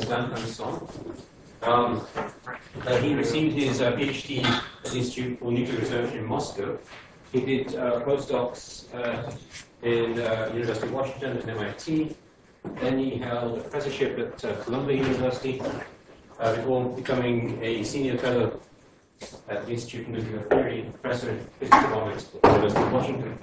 Danhan Song. He received his PhD at the Institute for Nuclear Research in Moscow. He did postdocs in University of Washington and MIT. Then he held a professorship at Columbia University before becoming a senior fellow at the Institute of Nuclear Theory and professor in physics economics at the University of Washington.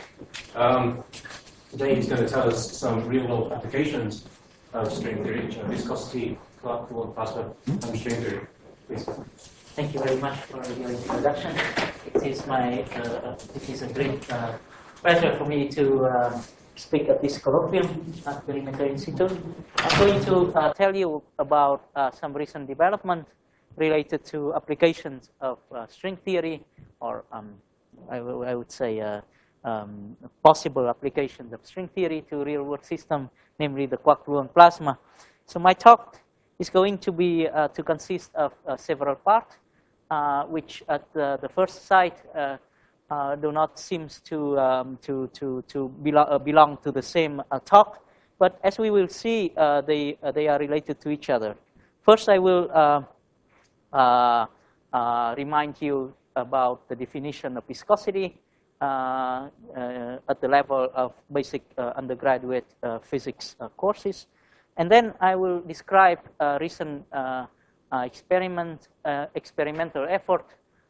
Today he's going to tell us some real-world applications of string theory, viscosity, Clark-Gordon plasma, and string theory. Please. Thank you very much for your introduction. It is a great pleasure for me to speak at this colloquium at Perimeter Institute. I'm going to tell you about some recent development related to applications of string theory, or I would say possible applications of string theory to real-world system, namely the quark-gluon plasma. So my talk is going to be to consist of several parts, which at the first sight do not seem to belong to the same talk, but as we will see, they are related to each other. First, I will remind you about the definition of viscosity at the level of basic undergraduate physics courses. And then I will describe recent experimental effort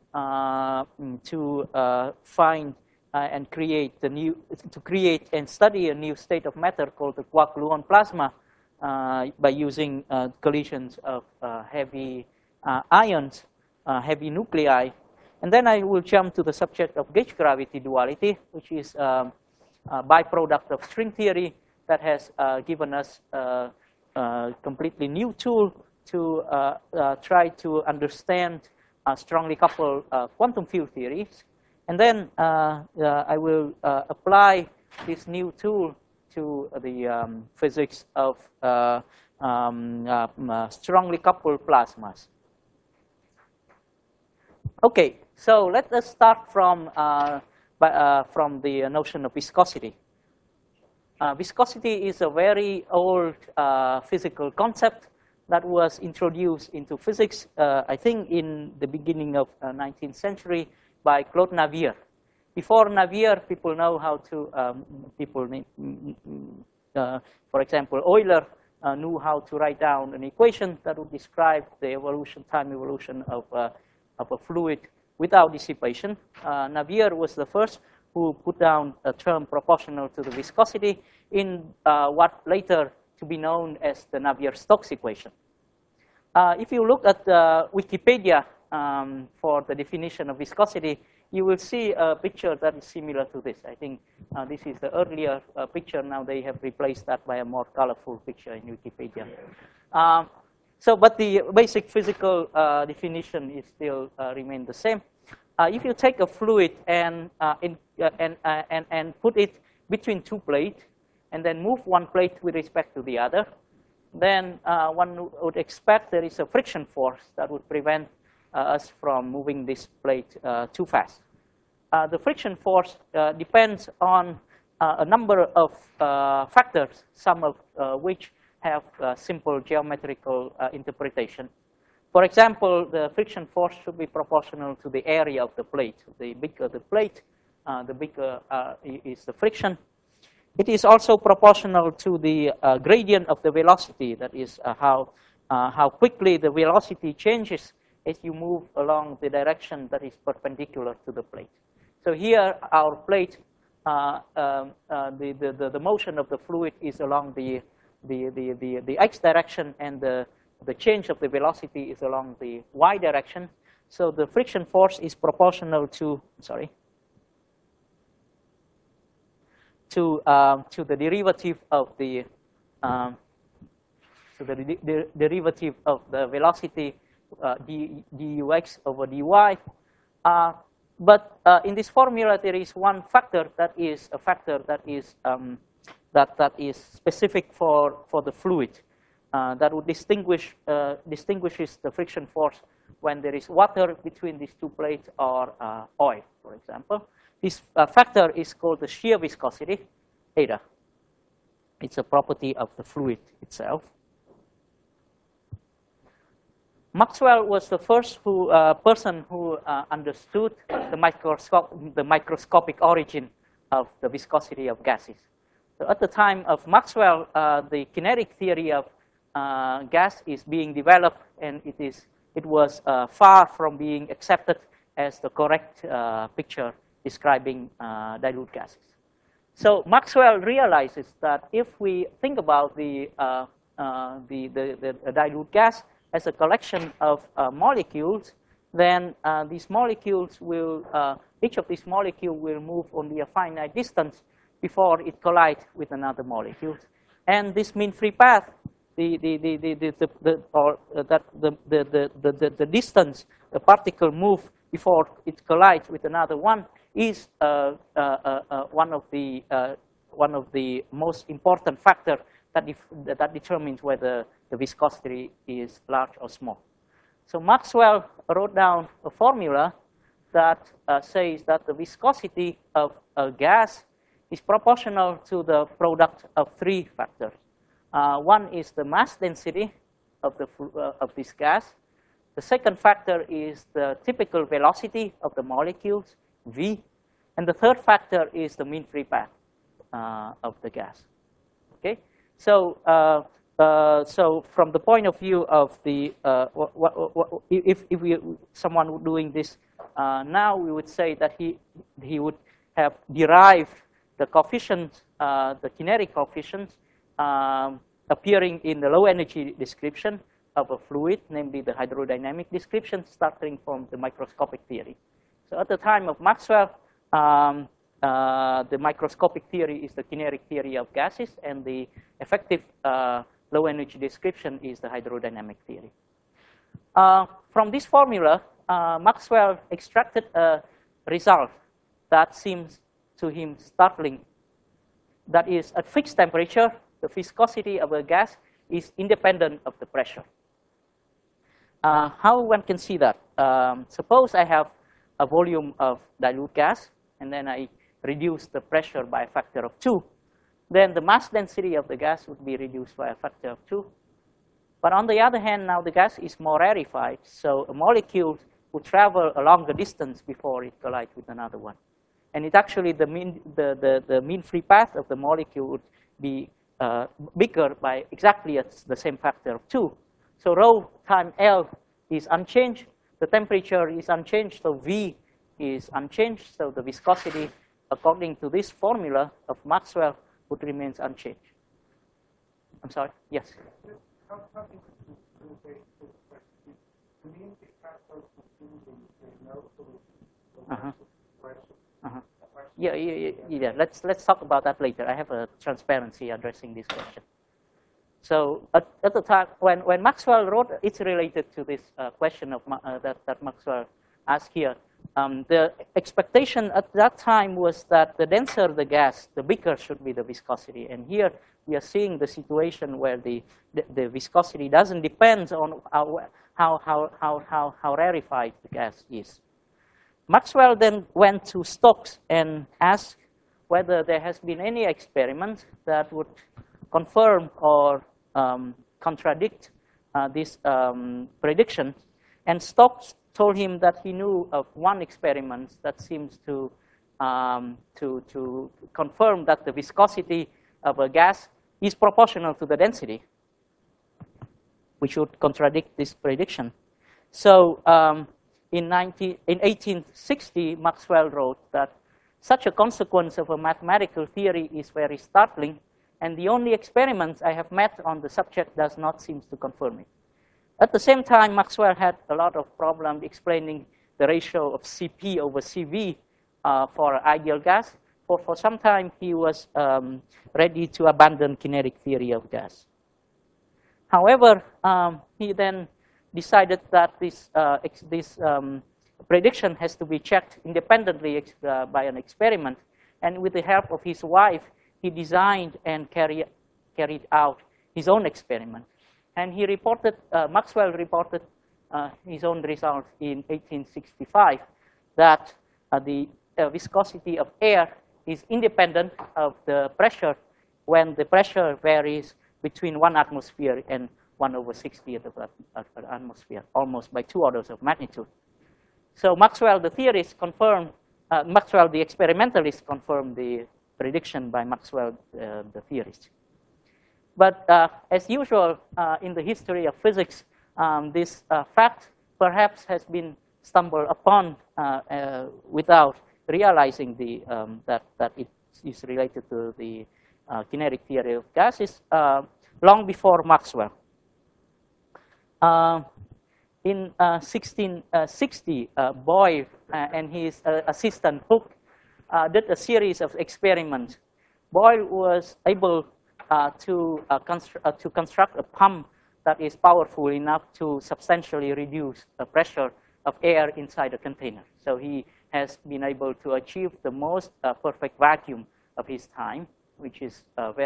to find and create and study a new state of matter called the quark-gluon plasma by using collisions of heavy ions, heavy nuclei. And then I will jump to the subject of gauge gravity duality, which is a byproduct of string theory that has given us a completely new tool to try to understand strongly coupled quantum field theories. And then I will apply this new tool to the physics of strongly coupled plasmas. Okay, so let us start from the notion of viscosity. Viscosity is a very old physical concept that was introduced into physics, I think, in the beginning of 19th century by Claude Navier. Before Navier, people know how to, for example, Euler knew how to write down an equation that would describe the time evolution of a fluid without dissipation. Navier was the first who put down a term proportional to the viscosity in what later to be known as the Navier-Stokes equation. If you look at Wikipedia for the definition of viscosity, you will see a picture that is similar to this. I think this is the earlier picture. Now they have replaced that by a more colorful picture in Wikipedia. But the basic physical definition is still remain the same. If you take a fluid and put it between two plates, and then move one plate with respect to the other, then one would expect there is a friction force that would prevent us from moving this plate too fast. The friction force depends on a number of factors, some of which have simple geometrical interpretation. For example, the friction force should be proportional to the area of the plate. The bigger the plate, the bigger is the friction. It is also proportional to the gradient of the velocity. That is how quickly the velocity changes as you move along the direction that is perpendicular to the plate. So here, our plate, the motion of the fluid is along the x direction, and the change of the velocity is along the y direction. So the friction force is proportional to the derivative of the derivative of the velocity dux over dy. But in this formula, there is one factor that is a factor that is specific for the fluid that would distinguishes the friction force when there is water between these two plates or oil, for example. This factor is called the shear viscosity, eta. It's a property of the fluid itself. Maxwell was the first person who understood the microscopic origin of the viscosity of gases. So at the time of Maxwell, the kinetic theory of gas is being developed, and it was far from being accepted as the correct picture describing dilute gases. So Maxwell realizes that if we think about the dilute gas as a collection of molecules, then these molecules will, each of these molecules will move only a finite distance before it collides with another molecule. And this mean free path, the distance the particle moves before it collides with another one is one of the most important factors that determines whether the viscosity is large or small. So Maxwell wrote down a formula that says that the viscosity of a gas is proportional to the product of three factors. One is the mass density of this gas. The second factor is the typical velocity of the molecules, v. And the third factor is the mean free path of the gas. Okay? So, so from the point of view of the, if someone doing this now, we would say that he would have derived the coefficients, the kinetic coefficients, appearing in the low energy description of a fluid, namely the hydrodynamic description, starting from the microscopic theory. So at the time of Maxwell, the microscopic theory is the kinetic theory of gases, and the effective low energy description is the hydrodynamic theory. From this formula, Maxwell extracted a result that seems to him startling. That is, at fixed temperature, the viscosity of a gas is independent of the pressure. How one can see that? Suppose I have a volume of dilute gas, and then I reduce the pressure by a factor of 2. Then the mass density of the gas would be reduced by a factor of 2. But on the other hand, now the gas is more rarefied, so a molecule would travel a longer distance before it collides with another one. And it actually, the mean free path of the molecule would be bigger by exactly the same factor of 2. So rho times L is unchanged. The temperature is unchanged, so V is unchanged. So the viscosity, according to this formula of Maxwell, would remain unchanged. I'm sorry? Yes? How can you do the question? The mean free path of the no solution. Yeah. Let's talk about that later. I have a transparency addressing this question. So at the time when Maxwell wrote, it's related to this question of that Maxwell asked here. The expectation at that time was that the denser the gas, the bigger should be the viscosity. And here we are seeing the situation where the viscosity doesn't depend on how rarefied the gas is. Maxwell then went to Stokes and asked whether there has been any experiment that would confirm or contradict this prediction. And Stokes told him that he knew of one experiment that seems to confirm that the viscosity of a gas is proportional to the density, which would contradict this prediction. So in 1860, Maxwell wrote that such a consequence of a mathematical theory is very startling, and the only experiments I have met on the subject does not seem to confirm it. At the same time, Maxwell had a lot of problems explaining the ratio of Cp over Cv for ideal gas. For some time, he was ready to abandon kinetic theory of gas. However, he then decided that this prediction has to be checked independently by an experiment. And with the help of his wife, he designed and carried out his own experiment. And he reported, Maxwell reported his own results in 1865, that the viscosity of air is independent of the pressure when the pressure varies between 1 atmosphere and 1/60 of the atmosphere, almost by 2 orders of magnitude. So Maxwell, the theorist, confirmed, Maxwell, the experimentalist, confirmed the prediction by Maxwell, the theorist. But as usual in the history of physics, this fact perhaps has been stumbled upon without realizing that it is related to the kinetic theory of gases long before Maxwell. In 1660, Boyle and his assistant Hooke did a series of experiments. Boyle was able to construct a pump that is powerful enough to substantially reduce the pressure of air inside a container. So he has been able to achieve the most perfect vacuum of his time, which is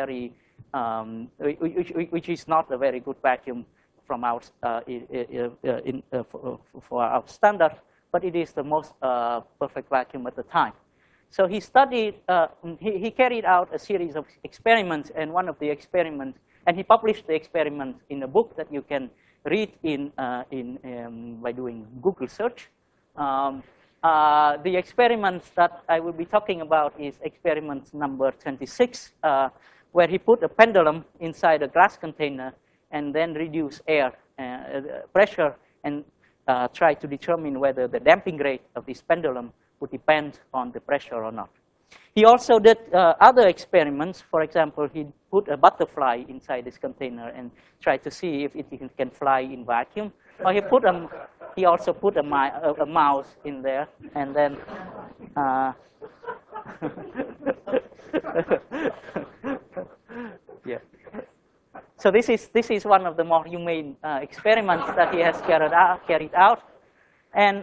which is not a very good vacuum from our for our standard, but it is the most perfect vacuum at the time. So he studied, he carried out a series of experiments, and one of the experiments, and he published the experiment in a book that you can read by doing Google search. The experiments that I will be talking about is experiment number 26, where he put a pendulum inside a glass container and then reduced air pressure and tried to determine whether the damping rate of this pendulum would depend on the pressure or not. He also did other experiments. For example, he put a butterfly inside this container and tried to see if it can fly in vacuum. Or he also put a mouse in there, and then yeah. So this is one of the more humane experiments that he has carried out, and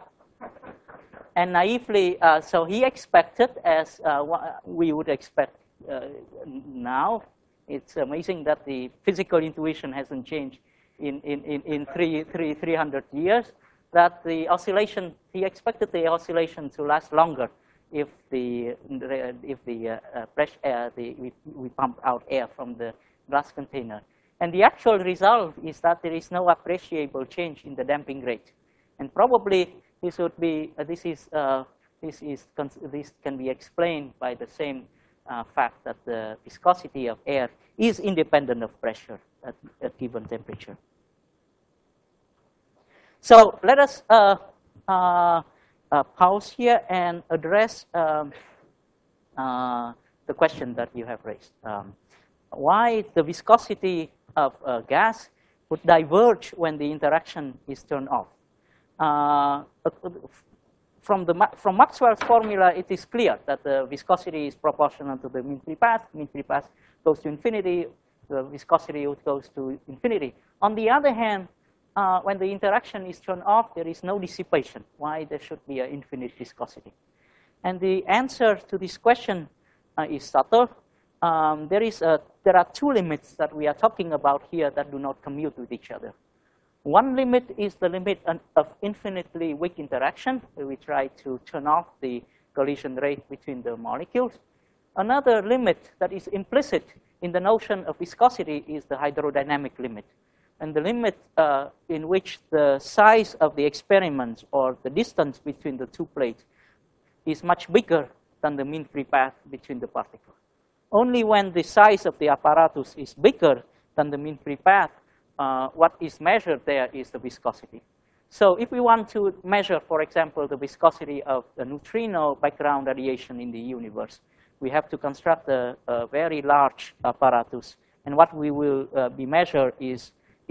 naively, so he expected, as we would expect now. It's amazing that the physical intuition hasn't changed in 300 years. That the oscillation, he expected the oscillation to last longer if we pump out air from the glass container. And the actual result is that there is no appreciable change in the damping rate, and probably this would be this can be explained by the same fact that the viscosity of air is independent of pressure at given temperature. So let us pause here and address the question that you have raised. Why the viscosity of a gas would diverge when the interaction is turned off? From Maxwell's formula, it is clear that the viscosity is proportional to the mean free path. Mean free path goes to infinity. The viscosity goes to infinity. On the other hand, when the interaction is turned off, there is no dissipation. Why there should be an infinite viscosity? And the answer to this question is subtle. There are two limits that we are talking about here that do not commute with each other. One limit is the limit of infinitely weak interaction, where we try to turn off the collision rate between the molecules. Another limit that is implicit in the notion of viscosity is the hydrodynamic limit. And the limit in which the size of the experiment or the distance between the two plates is much bigger than the mean free path between the particles. Only when the size of the apparatus is bigger than the mean free path, what is measured there is the viscosity. So if we want to measure, for example, the viscosity of the neutrino background radiation in the universe, we have to construct a very large apparatus. And what we will be measured is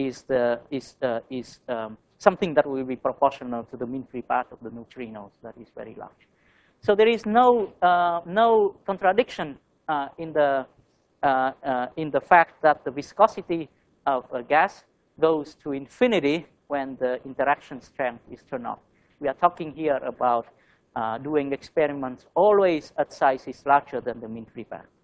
something that will be proportional to the mean free path of the neutrinos, that is very large. So there is no contradiction in the fact that the viscosity of a gas goes to infinity when the interaction strength is turned off. We are talking here about doing experiments always at sizes larger than the mean free path.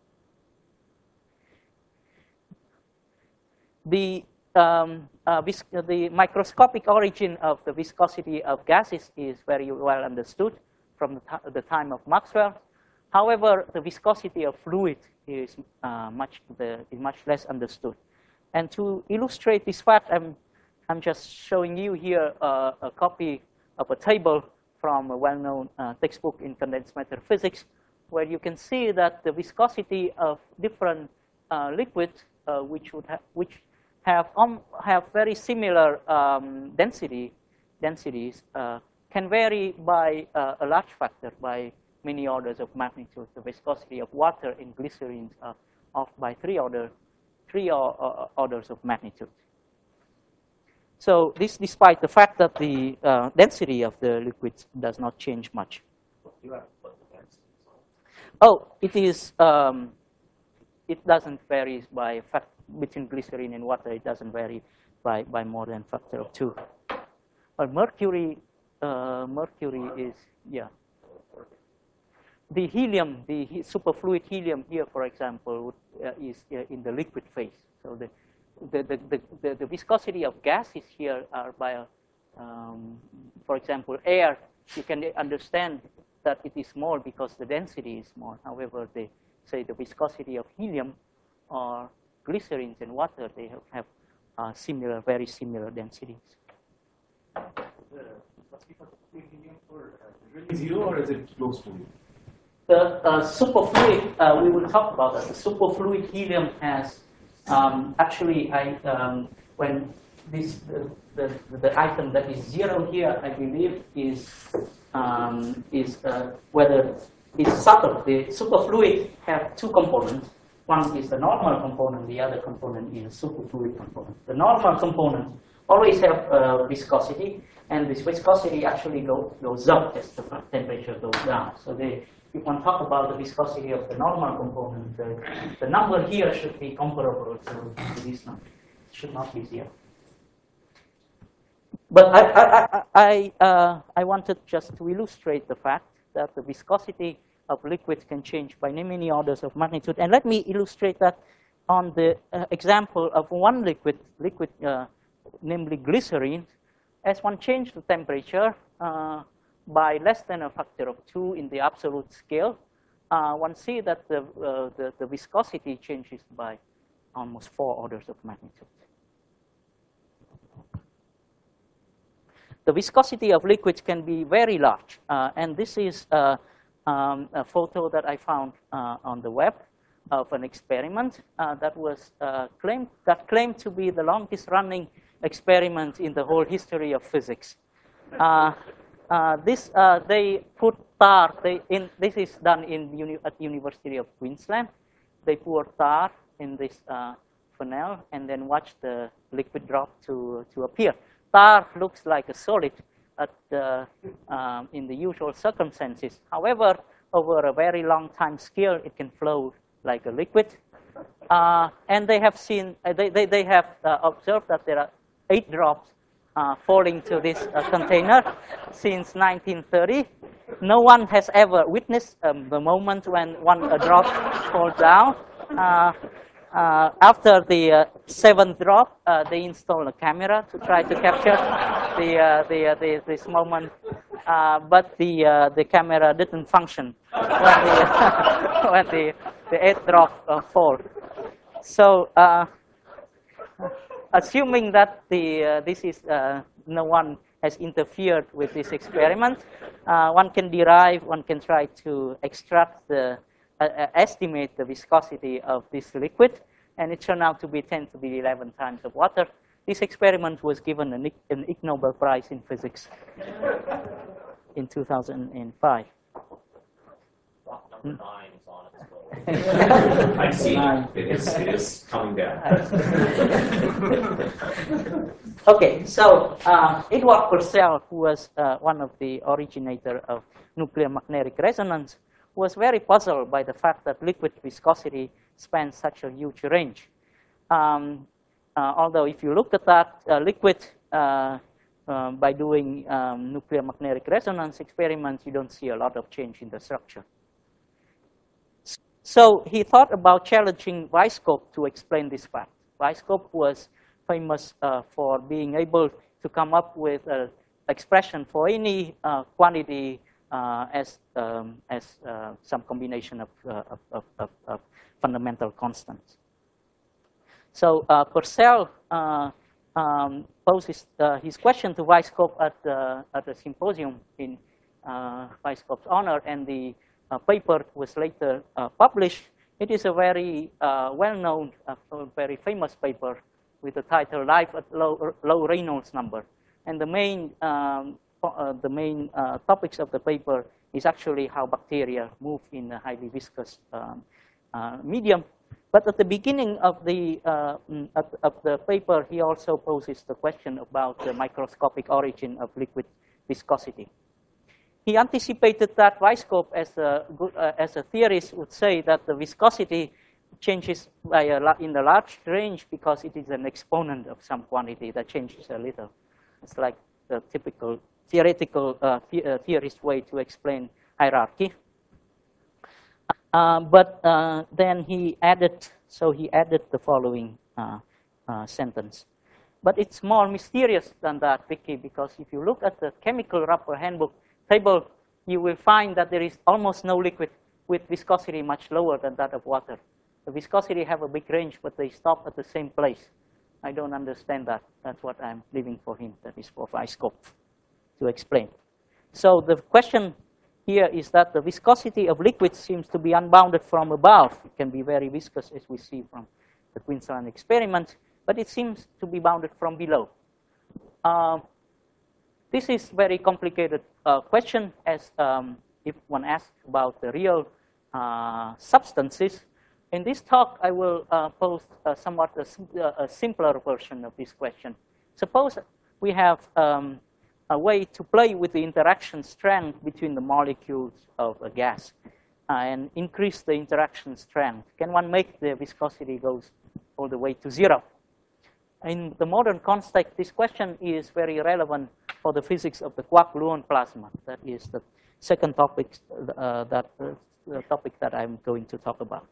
The microscopic origin of the viscosity of gases is very well understood from the time of Maxwell. However, the viscosity of fluid is much less understood. And to illustrate this fact, I'm just showing you here a copy of a table from a well-known textbook in condensed matter physics, where you can see that the viscosity of different liquids, which have very similar densities, can vary by a large factor, by many orders of magnitude. The viscosity of water in glycerines are off by three orders of magnitude. So this, despite the fact that the density of the liquids does not change much. Oh, it is. It doesn't vary by fact between glycerine and water. It doesn't vary by more than factor of 2. But mercury is, yeah. The helium, the superfluid helium here, for example, is in the liquid phase. So the viscosity of gases here are by, for example, air. You can understand that it is small because the density is small. However, the viscosity of helium or glycerines and water, they have similar, very similar densities. Is zero or is it close to it? The superfluid, we will talk about that. The superfluid helium has actually, when the item that is 0 here, I believe, is whether it's subtle. The superfluid have 2 components. One is the normal component. The other component is a superfluid component. The normal component always have viscosity, and this viscosity actually goes up as the temperature goes down. So if one talk about the viscosity of the normal component, the number here should be comparable to this number. It should not be 0. But I wanted just to illustrate the fact that the viscosity of liquids can change by many orders of magnitude. And let me illustrate that on the example of one liquid, namely glycerine. As one changes the temperature by less than a factor of 2 in the absolute scale, one sees that the viscosity changes by almost 4 orders of magnitude. The viscosity of liquids can be very large, and this is a photo that I found on the web of an experiment that was claimed to be the longest-running experiment in the whole history of physics. They put tar. This is done at the University of Queensland. They pour tar in this funnel and then watch the liquid drop to appear. Tar looks like a solid in the usual circumstances. However, over a very long time scale, it can flow like a liquid. And they have seen, they have observed that there are 8 drops falling to this container since 1930. No one has ever witnessed the moment when a drop falls down. After the 7th drop, they installed a camera to try to capture this moment, but the camera didn't function when the 8th drop fall. So, assuming that no one has interfered with this experiment, one can try to extract estimate the viscosity of this liquid, and it turned out to be 10 to the 11 times of water. This experiment was given an Ig Nobel Prize in physics in 2005. Number 9 is on its way. I see it is coming down. Okay, so Edward Purcell, who was one of the originator of nuclear magnetic resonance, was very puzzled by the fact that liquid viscosity spans such a huge range. Although if you look at that liquid by doing nuclear magnetic resonance experiments, you don't see a lot of change in the structure. So he thought about challenging Weisskopf to explain this fact. Weisskopf was famous for being able to come up with an expression for any quantity as some combination of fundamental constants. So Purcell poses his question to Weisskopf at the symposium in Weisskopf's honor, and the paper was later published. It is a very well-known, very famous paper with the title "Life at Low Reynolds Number." And the main topics of the paper is actually how bacteria move in a highly viscous medium. But at the beginning of the paper, he also poses the question about the microscopic origin of liquid viscosity. He anticipated that Weisskopf, as a theorist, would say that the viscosity changes in a large range because it is an exponent of some quantity that changes a little. It's like the typical theoretical theorist way to explain hierarchy. But then he added the following sentence. But it's more mysterious than that, Vicky, because if you look at the chemical wrapper handbook table, you will find that there is almost no liquid with viscosity much lower than that of water. The viscosity have a big range, but they stop at the same place. I don't understand that. That's what I'm leaving for him. That is for Weisskopf to explain. So the question here is that the viscosity of liquids seems to be unbounded from above. It can be very viscous, as we see from the Queensland experiment, but it seems to be bounded from below. This is very complicated question, as if one asks about the real substances. In this talk, I will pose somewhat a simpler version of this question. Suppose we have a way to play with the interaction strength between the molecules of a gas and increase the interaction strength. Can one make the viscosity goes all the way to 0? In the modern context, this question is very relevant for the physics of the quark-gluon plasma. That is the second topic, the topic that I'm going to talk about.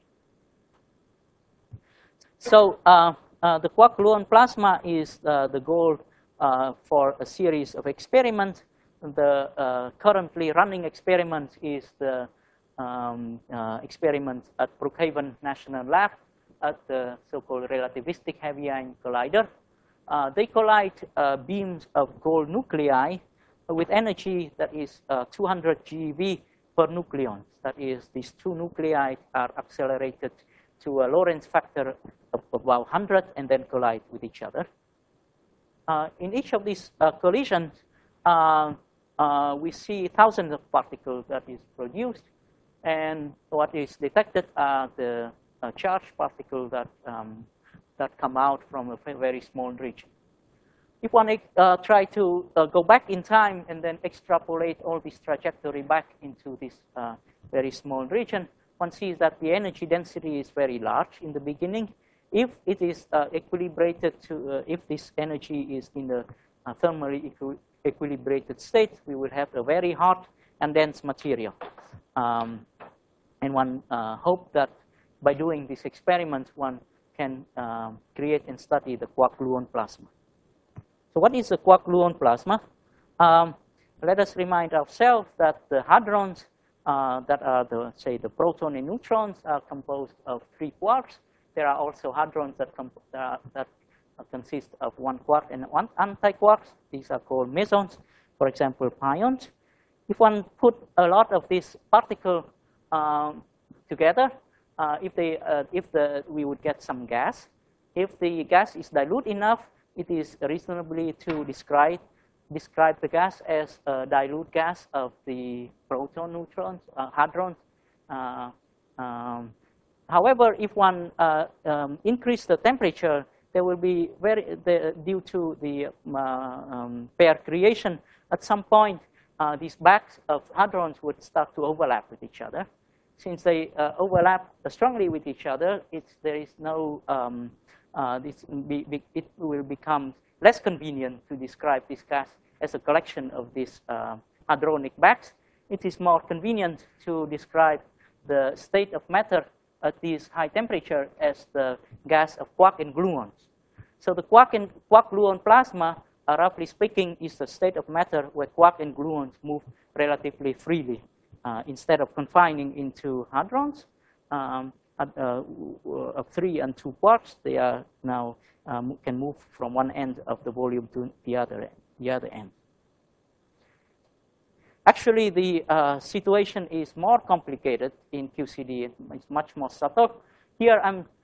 So the quark-gluon plasma is the goal for a series of experiments. The currently running experiment is the experiment at Brookhaven National Lab at the so-called relativistic heavy ion collider. They collide beams of gold nuclei with energy that is 200 GeV per nucleon. That is, these two nuclei are accelerated to a Lorentz factor of about 100 and then collide with each other. In each of these collisions, we see thousands of particles that is produced, and what is detected are the charged particles that come out from a very small region. If one try to go back in time and then extrapolate all this trajectory back into this very small region, one sees that the energy density is very large in the beginning. If it is equilibrated to, if this energy is in the thermally equilibrated state, we will have a very hot and dense material. And one hope that by doing this experiment, one can create and study the quark-gluon plasma. So what is the quark-gluon plasma? Let us remind ourselves that the hadrons that are, say, the proton and neutrons are composed of 3 quarks. There are also hadrons that consist of 1 quark and 1 antiquarks. These are called mesons, for example, pions. If one put a lot of these particles together, we would get some gas. If the gas is dilute enough, it is reasonably to describe the gas as a dilute gas of the proton, neutrons, hadrons. However, if one increase the temperature, there will be due to the pair creation, at some point, these bags of hadrons would start to overlap with each other. Since they overlap strongly with each other, there is no, it will become less convenient to describe this gas as a collection of these hadronic bags. It is more convenient to describe the state of matter at this high temperature as the gas of quark and gluons. So the quark-gluon plasma, roughly speaking, is the state of matter where quark and gluons move relatively freely. Instead of confining into hadrons, of 3 and 2 quarks, they are now can move from one end of the volume to the other end. Actually, the situation is more complicated in QCD. It's much more subtle. Here,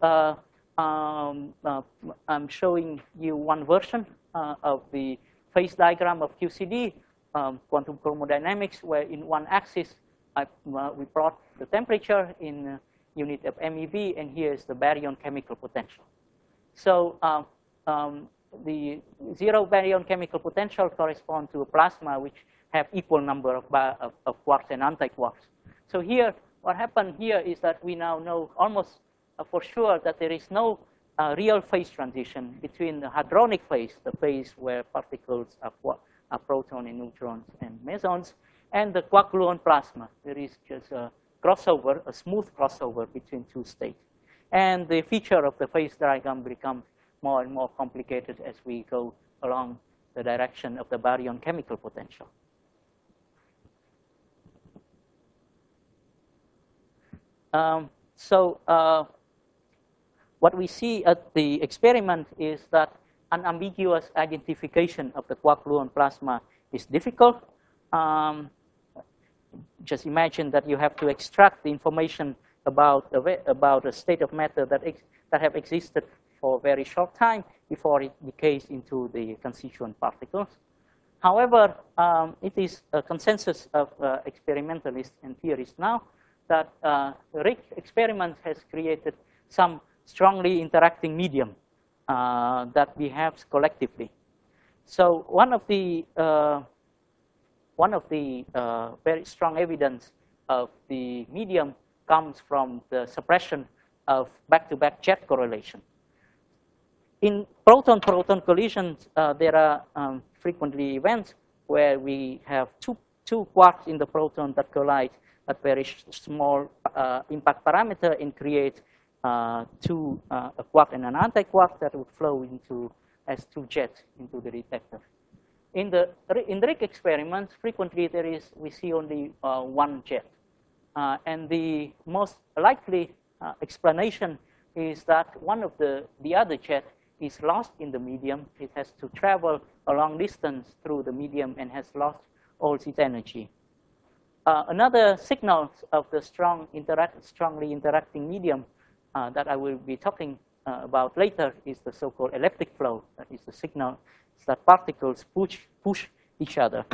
I'm showing you one version of the phase diagram of QCD, quantum chromodynamics, where in one axis we plot the temperature in unit of MeV, and here is the baryon chemical potential. So the zero baryon chemical potential corresponds to a plasma which have equal number of quarks and antiquarks. So here, what happened here is that we now know almost for sure that there is no real phase transition between the hadronic phase, the phase where particles are protons and neutrons and mesons, and the quark-gluon plasma. There is just a crossover, a smooth crossover between two states. And the feature of the phase diagram becomes more and more complicated as we go along the direction of the baryon chemical potential. What we see at the experiment is that unambiguous identification of the quark-gluon plasma is difficult. Just imagine that you have to extract the information about a state of matter that have existed for a very short time before it decays into the constituent particles. However, it is a consensus of experimentalists and theorists now that the RHIC experiment has created some strongly interacting medium that we have collectively. So one of the very strong evidence of the medium comes from the suppression of back-to-back jet correlation. In proton-proton collisions, there are frequently events where we have two quarks in the proton that collide at very small impact parameter and create a quark and an antiquark that would flow into as two jets into the detector. In the RHIC experiments, frequently we see only one jet. And the most likely explanation is that one of the other jet is lost in the medium. It has to travel a long distance through the medium and has lost all its energy. Another signal of the strongly interacting medium that I will be talking about later is the so-called elliptic flow. That is the signal that particles push each other.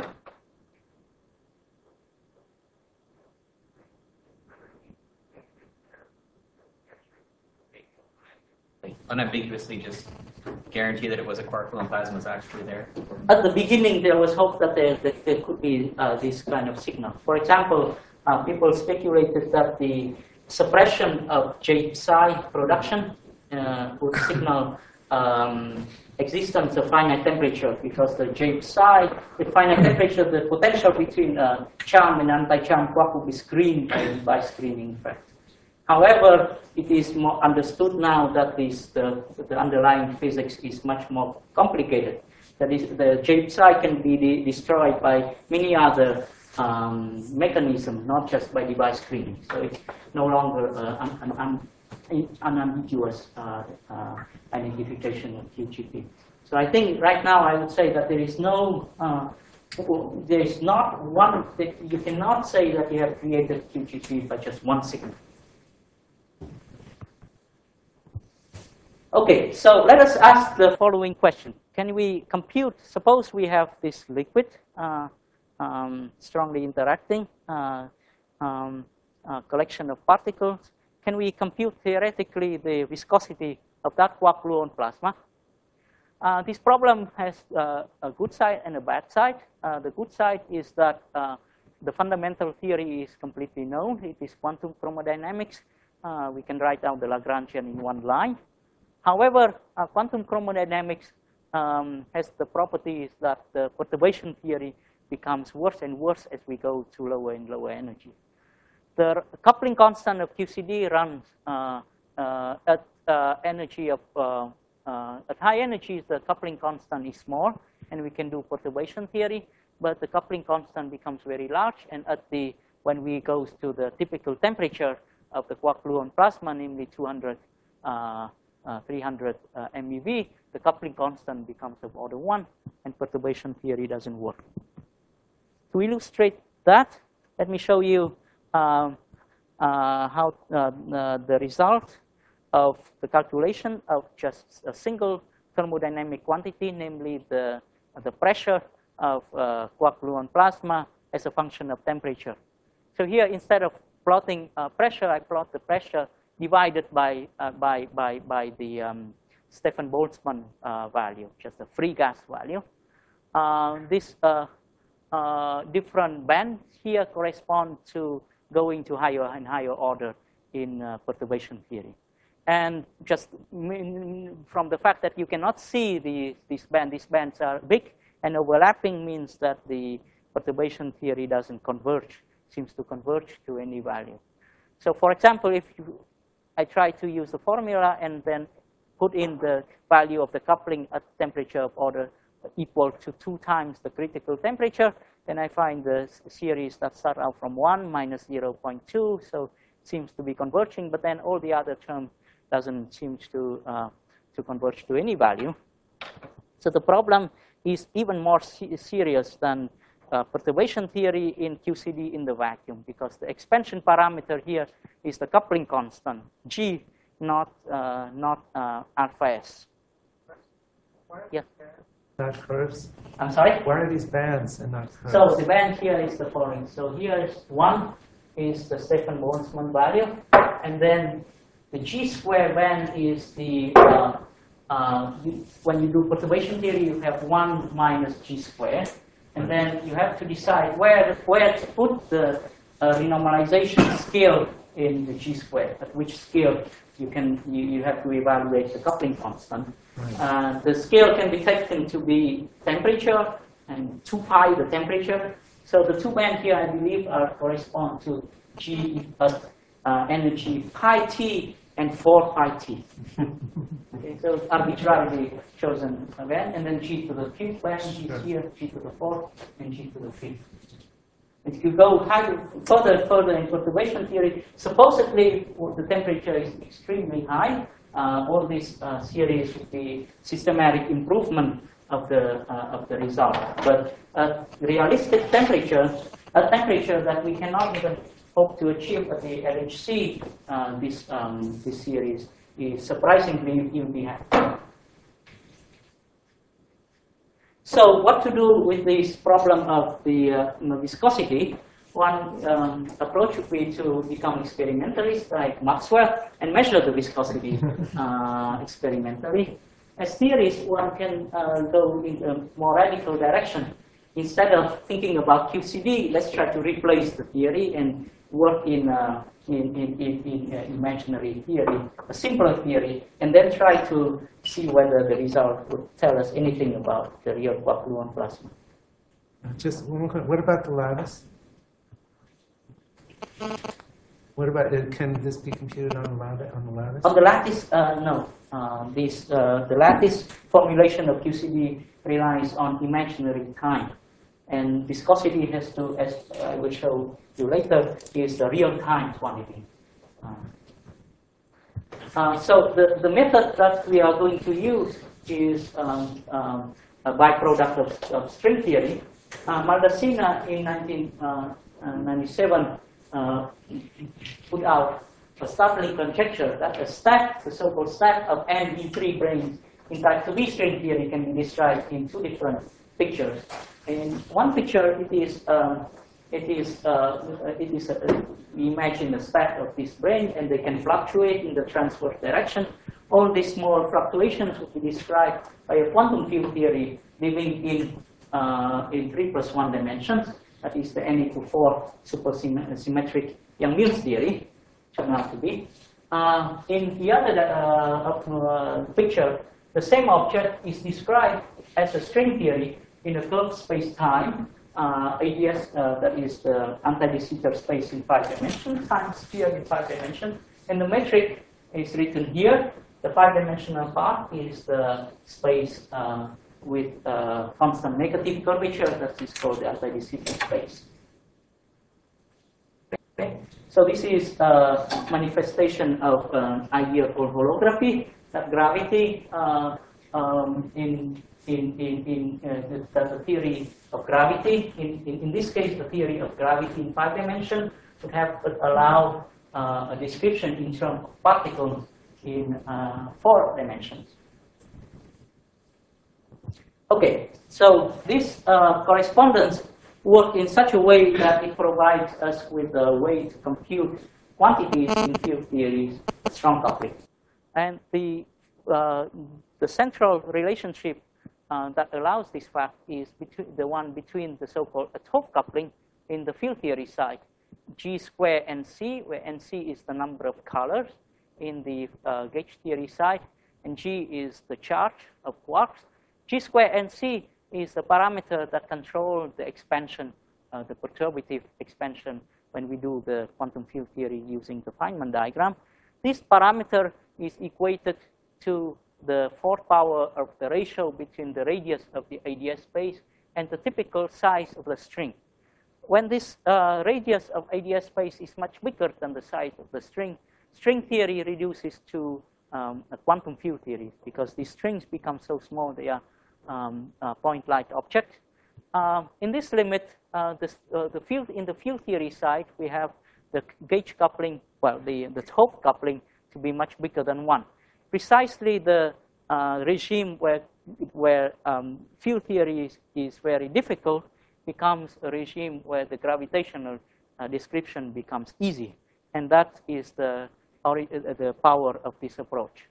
Unambiguously just guarantee that it was a quark-gluon plasma is actually there? At the beginning, there was hope that there could be this kind of signal. For example, people speculated that the suppression of J-psi production would signal existence of finite temperature, because the J-psi, with finite temperature, the potential between charm and anti-charm quark would be screened by screening effect. However, it is more understood now that the underlying physics is much more complicated. That is, the J-psi can be destroyed by many other mechanisms, not just by device screening. So it's no longer an unambiguous identification of QGP. So I think right now I would say that there is not one, you cannot say that you have created QGP by just one signal. Okay, so let us ask the following question. Can we compute, suppose we have this liquid strongly interacting collection of particles. Can we compute theoretically the viscosity of that quark-gluon plasma? This problem has a good side and a bad side. The good side is that the fundamental theory is completely known. It is quantum chromodynamics. We can write down the Lagrangian in one line. However, quantum chromodynamics has the properties that the perturbation theory becomes worse and worse as we go to lower and lower energy. The coupling constant of QCD runs at energy of at high energies. The coupling constant is small, and we can do perturbation theory. But the coupling constant becomes very large, and when we go to the typical temperature, of the quark-gluon plasma, namely 200, 300 MeV, the coupling constant becomes of order 1, and perturbation theory doesn't work. To illustrate that, let me show you how the result of the calculation of just a single thermodynamic quantity, namely the pressure of quark-gluon plasma as a function of temperature. So here, instead of plotting pressure, I plot the pressure divided by the Stefan Boltzmann value, just a free gas value. This different bands here correspond to going to higher and higher order in perturbation theory. And just from the fact that you cannot see these bands are big and overlapping means that the perturbation theory doesn't converge, seems to converge to any value. So for example, if I try to use the formula and then put in the value of the coupling at temperature of order equal to 2 times the critical temperature, then I find the series that start out from 1 minus 0.2, so it seems to be converging, but then all the other terms doesn't seem to converge to any value. So the problem is even more serious than perturbation theory in QCD in the vacuum, because the expansion parameter here is the coupling constant, G, not alpha S. Yeah. Not curves. I'm sorry? Why are these bands and not curves? So the band here is the following. So here is 1 is the Stefan Boltzmann value, and then the G square band is the, when you do perturbation theory, you have 1 minus G squared. And then you have to decide where to put the renormalization scale in the G squared, at which scale you have to evaluate the coupling constant. Right. The scale can be taken to be temperature and 2 pi the temperature. So the 2 bands here, I believe, correspond to G energy pi T and 4 pi T. Okay, so arbitrarily chosen band, and then G to the 5th band, G here, G to the 4th, and G to the 5th. If you go further in perturbation theory, supposedly the temperature is extremely high. All these series would be systematic improvement of the result. But at realistic temperature, a temperature that we cannot even hope to achieve at the LHC, this series is surprisingly unihack. So what to do with this problem of the viscosity? One approach would be to become experimentalist like Maxwell and measure the viscosity experimentally. As theorists, one can go in a more radical direction. Instead of thinking about QCD, let's try to replace the theory and work in imaginary theory, a simpler theory, and then try to see whether the result would tell us anything about the real quark-gluon plasma. Just one more question. What about the lattice? What about it? Can this be computed on the lattice? On the lattice, no. The lattice formulation of QCD relies on imaginary time. And viscosity has to, as I will show you later, is the real-time quantity. So the method that we are going to use is a byproduct of string theory. Maldacena in 1997 put out a startling conjecture that a stack, the so-called stack of NV3 branes in type 2B string theory can be described in 2 different pictures. In one picture, we imagine a stack of this brane, and they can fluctuate in the transverse direction. All these small fluctuations will be described by a quantum field theory living in 3+1 dimensions. That is the Na-4 supersymmetric Yang-Mills theory, turned out to be. In the other picture, the same object is described as a string theory in a curved space-time, ADS, that is the anti-de Sitter space in 5 dimensions, times sphere in 5 dimensions. And the metric is written here. The 5-dimensional part is the space with constant negative curvature. That is called the anti-de Sitter space. Okay. So this is a manifestation of an idea called holography, that gravity the theory of gravity. In this case, the theory of gravity in 5 dimensions would have allowed a description in terms of particles in 4 dimensions. Okay, so this correspondence works in such a way that it provides us with a way to compute quantities in field theories, strong coupling. And the central relationship that allows this fact is the one between the so-called 't-Hooft coupling in the field theory side, G square NC, where NC is the number of colors in the gauge theory side, and G is the charge of quarks. G square NC is the parameter that controls the expansion, the perturbative expansion when we do the quantum field theory using the Feynman diagram. This parameter is equated to the 4th power of the ratio between the radius of the ADS space and the typical size of the string. When this radius of ADS space is much bigger than the size of the string, string theory reduces to a quantum field theory because these strings become so small they are point-light objects. In this limit, in the field theory side, we have the gauge coupling, well, the 't-Hooft coupling to be much bigger than 1. Precisely the regime where field theory is very difficult becomes a regime where the gravitational description becomes easy. And that is the power of this approach.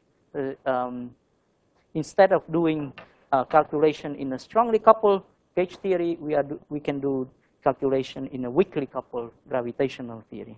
Instead of doing calculation in a strongly coupled gauge theory, we can do calculation in a weakly coupled gravitational theory.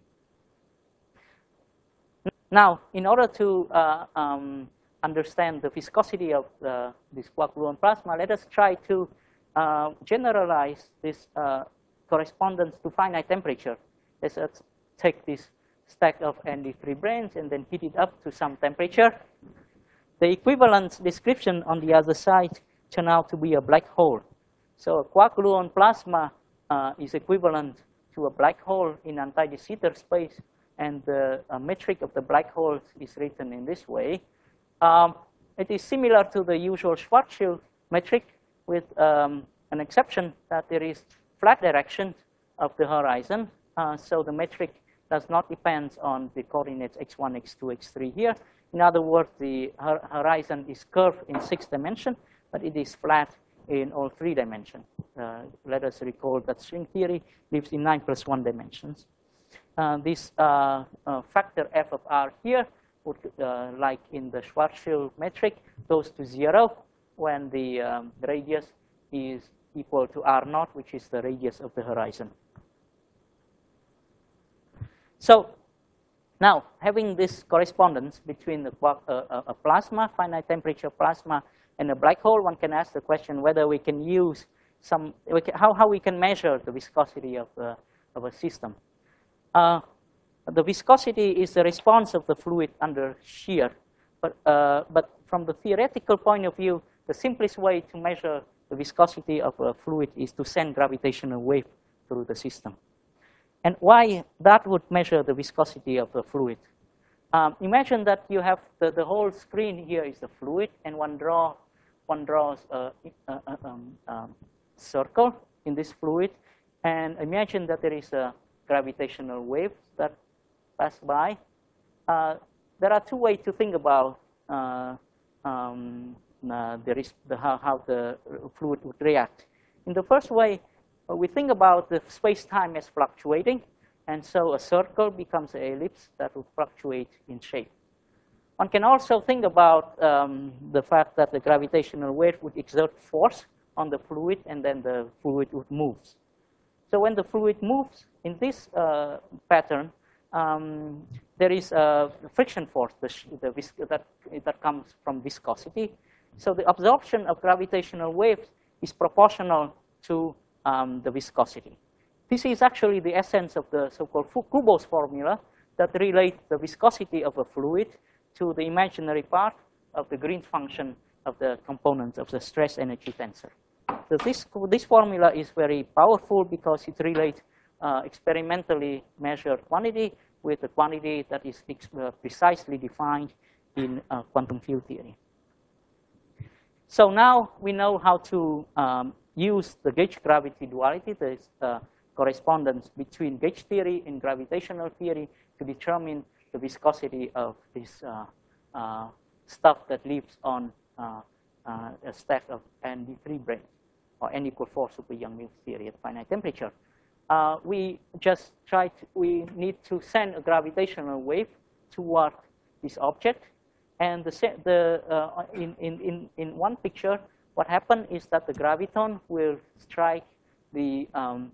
Now, in order to understand the viscosity of this quark-gluon plasma, let us try to generalize this correspondence to finite temperature. Let's take this stack of ND3 branes and then heat it up to some temperature. The equivalence description on the other side turned out to be a black hole. So a quark-gluon plasma is equivalent to a black hole in anti-de Sitter space, and the metric of the black holes is written in this way. It is similar to the usual Schwarzschild metric with an exception that there is flat direction of the horizon. So the metric does not depend on the coordinates x1, x2, x3 here. In other words, the horizon is curved in 6 dimensions, but it is flat in all 3 dimensions. Let us recall that string theory lives in 9 + 1 dimensions. This factor f of r here would, like in the Schwarzschild metric, goes to 0 when the radius is equal to r0, which is the radius of the horizon. So now, having this correspondence between a plasma, finite temperature plasma, and a black hole, one can ask the question whether we can use how we can measure the viscosity of a system. The viscosity is the response of the fluid under shear. But from the theoretical point of view, the simplest way to measure the viscosity of a fluid is to send gravitational wave through the system. And why that would measure the viscosity of the fluid? Imagine that you have the whole screen here is the fluid, and one draws a circle in this fluid, and imagine that there is a gravitational wave that pass by. There are 2 ways to think about how the fluid would react. In the first way, we think about the space-time as fluctuating, and so a circle becomes an ellipse that will fluctuate in shape. One can also think about the fact that the gravitational wave would exert force on the fluid, and then the fluid would move. So when the fluid moves in this pattern, there is a friction force that comes from viscosity. So the absorption of gravitational waves is proportional to the viscosity. This is actually the essence of the so-called Kubo's formula that relates the viscosity of a fluid to the imaginary part of the Green function of the components of the stress energy tensor. So this formula is very powerful because it relates experimentally measured quantity with a quantity that is precisely defined in quantum field theory. So now we know how to use the gauge gravity duality, the correspondence between gauge theory and gravitational theory, to determine the viscosity of this stuff that lives on a stack of ND3 branes, or n equal 4 super Young-Mills theory at finite temperature. We need to send a gravitational wave toward this object. And in one picture, what happened is that the graviton will strike the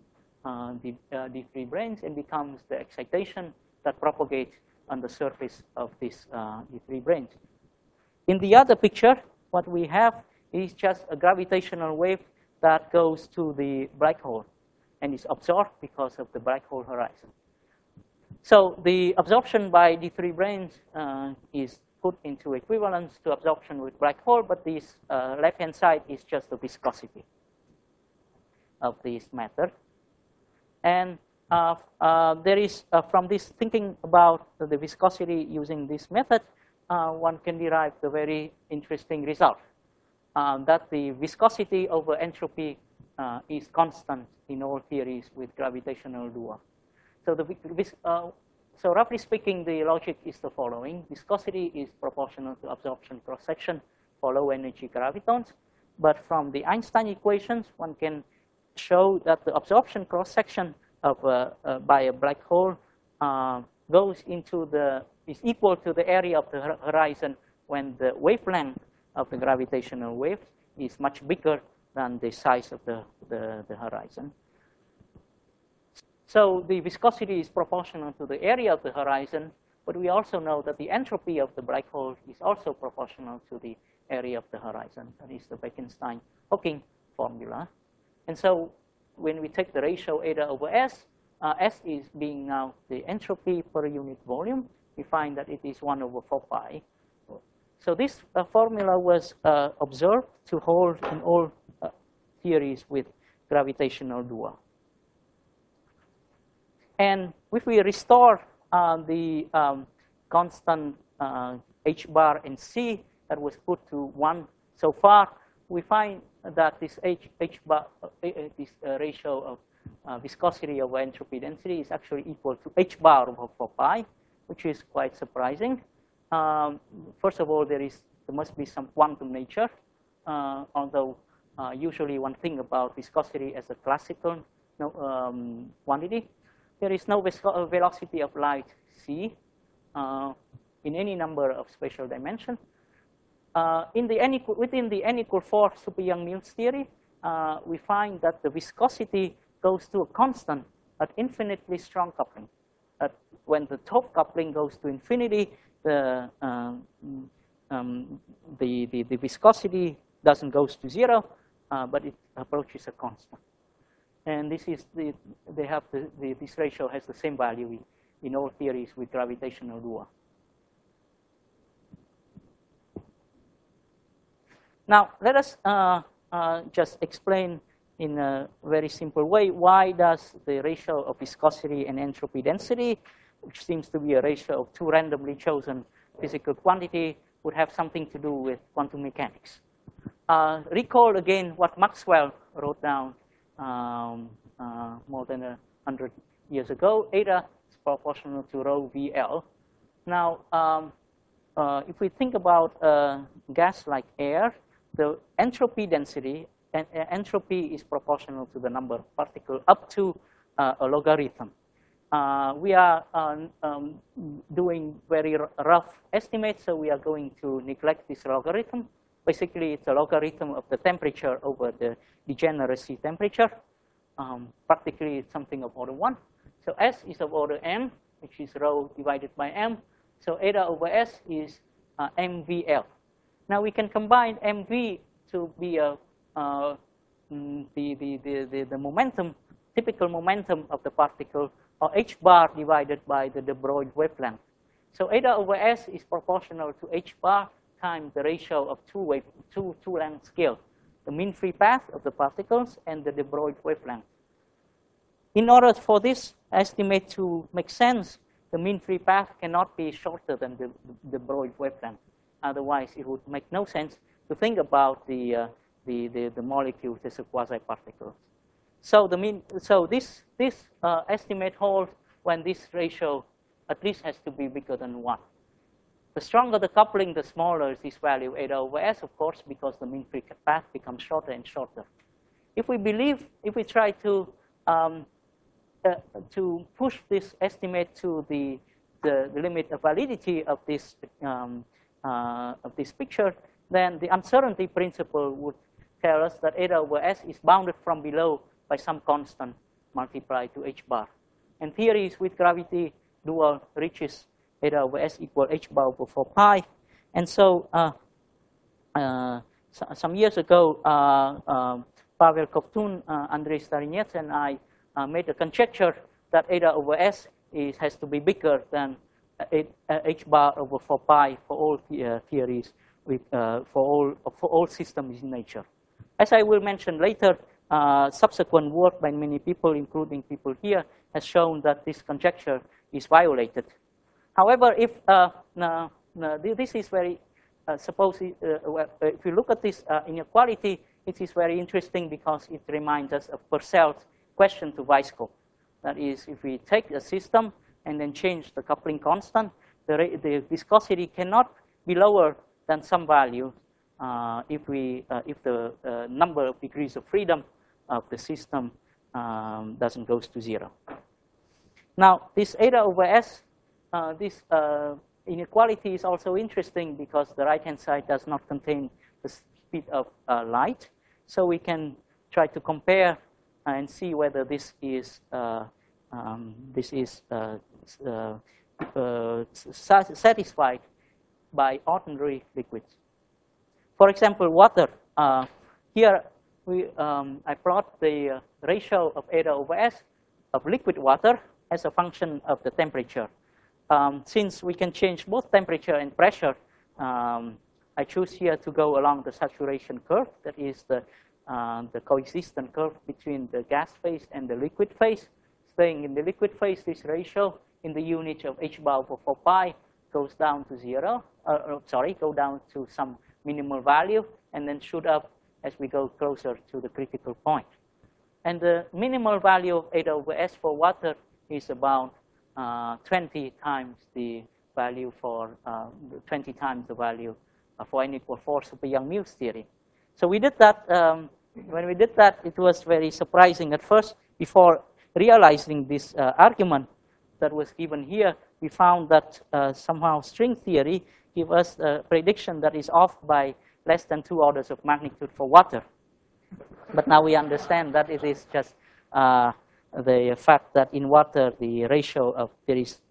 D3 branes and becomes the excitation that propagates on the surface of this D3 branes. In the other picture, what we have is just a gravitational wave that goes to the black hole and is absorbed because of the black hole horizon. So the absorption by D3 branes is put into equivalence to absorption with black hole, but this left-hand side is just the viscosity of this matter. And there is, from this thinking about the viscosity using this method, one can derive the very interesting result, that the viscosity over entropy is constant in all theories with gravitational dual. So so roughly speaking, the logic is the following. Viscosity is proportional to absorption cross-section for low-energy gravitons. But from the Einstein equations, one can show that the absorption cross-section of by a black hole is equal to the area of the horizon when the wavelength of the gravitational wave is much bigger than the size of the horizon. So the viscosity is proportional to the area of the horizon, but we also know that the entropy of the black hole is also proportional to the area of the horizon. That is the Bekenstein-Hawking formula. And so when we take the ratio eta over S, S is being now the entropy per unit volume, we find that it is 1 over 4 pi. So this formula was observed to hold in all theories with gravitational dual. And if we restore the constant h bar and c that was put to 1 so far, we find that this this ratio of viscosity over entropy density is actually equal to h bar over 4 pi, which is quite surprising. First of all, there must be some quantum nature, although usually one thinks about viscosity as a classical quantity. There is no velocity of light c in any number of spatial dimensions. Within the n equal 4 super Young-Mills theory, we find that the viscosity goes to a constant at infinitely strong coupling. When the top coupling goes to infinity, the viscosity doesn't go to 0, but it approaches a constant. And this is this ratio has the same value in all theories with gravitational dual. Now let us just explain in a very simple way why does the ratio of viscosity and entropy density, which seems to be a ratio of two randomly chosen physical quantity, would have something to do with quantum mechanics. Recall again what Maxwell wrote down more than 100 years ago. Eta is proportional to rho VL. Now, if we think about a gas like air, the entropy density, entropy is proportional to the number of particles up to a logarithm. We are doing very rough estimates, so we are going to neglect this logarithm. Basically, it's a logarithm of the temperature over the degeneracy temperature. Practically, it's something of order 1. So S is of order m, which is rho divided by m. So eta over S is mvl. Now we can combine mv to be the momentum, typical momentum of the particle, or h bar divided by the de Broglie wavelength. So eta over S is proportional to h bar times the ratio of two length scale, the mean free path of the particles and the de Broglie wavelength. In order for this estimate to make sense, the mean free path cannot be shorter than the de Broglie wavelength. Otherwise, it would make no sense to think about the molecules as a quasi-particles. So this estimate holds when this ratio at least has to be bigger than 1. The stronger the coupling, the smaller is this value eta over S, of course, because the mean free path becomes shorter and shorter. If we try to push this estimate to the limit of validity of this picture, then the uncertainty principle would tell us that eta over S is bounded from below by some constant multiplied to h bar. And theories with gravity dual reaches eta over S equal h bar over 4 pi. And so some years ago, Pavel Kovtun, Andrei Starinets, and I made a conjecture that eta over S has to be bigger than h bar over 4 pi for all theories, for all systems in nature. As I will mention later, subsequent work by many people, including people here, has shown that this conjecture is violated. However, if this is very, if you look at this inequality, it is very interesting because it reminds us of Purcell's question to Weisskopf. That is, if we take a system and then change the coupling constant, the viscosity cannot be lower than some value if the number of degrees of freedom of the system doesn't go to 0. Now, this eta over S, this inequality is also interesting because the right-hand side does not contain the speed of light. So we can try to compare and see whether this is satisfied by ordinary liquids. For example, water. Here I plot the ratio of eta over S of liquid water as a function of the temperature. Since we can change both temperature and pressure, I choose here to go along the saturation curve. That is the coexistent curve between the gas phase and the liquid phase. Staying in the liquid phase, this ratio in the unit of h bar over 4 pi goes down to 0. Go down to some minimal value and then shoot up as we go closer to the critical point. And the minimal value of eta over S for water is about 20 times the value for 20 times the value for n equal 4 super Yang-Mills theory. So we did that. When we did that, it was very surprising at first. Before realizing this argument that was given here, we found that somehow string theory gives us a prediction that is off by less than 2 orders of magnitude for water. But now we understand that it is just the fact that in water the ratio of this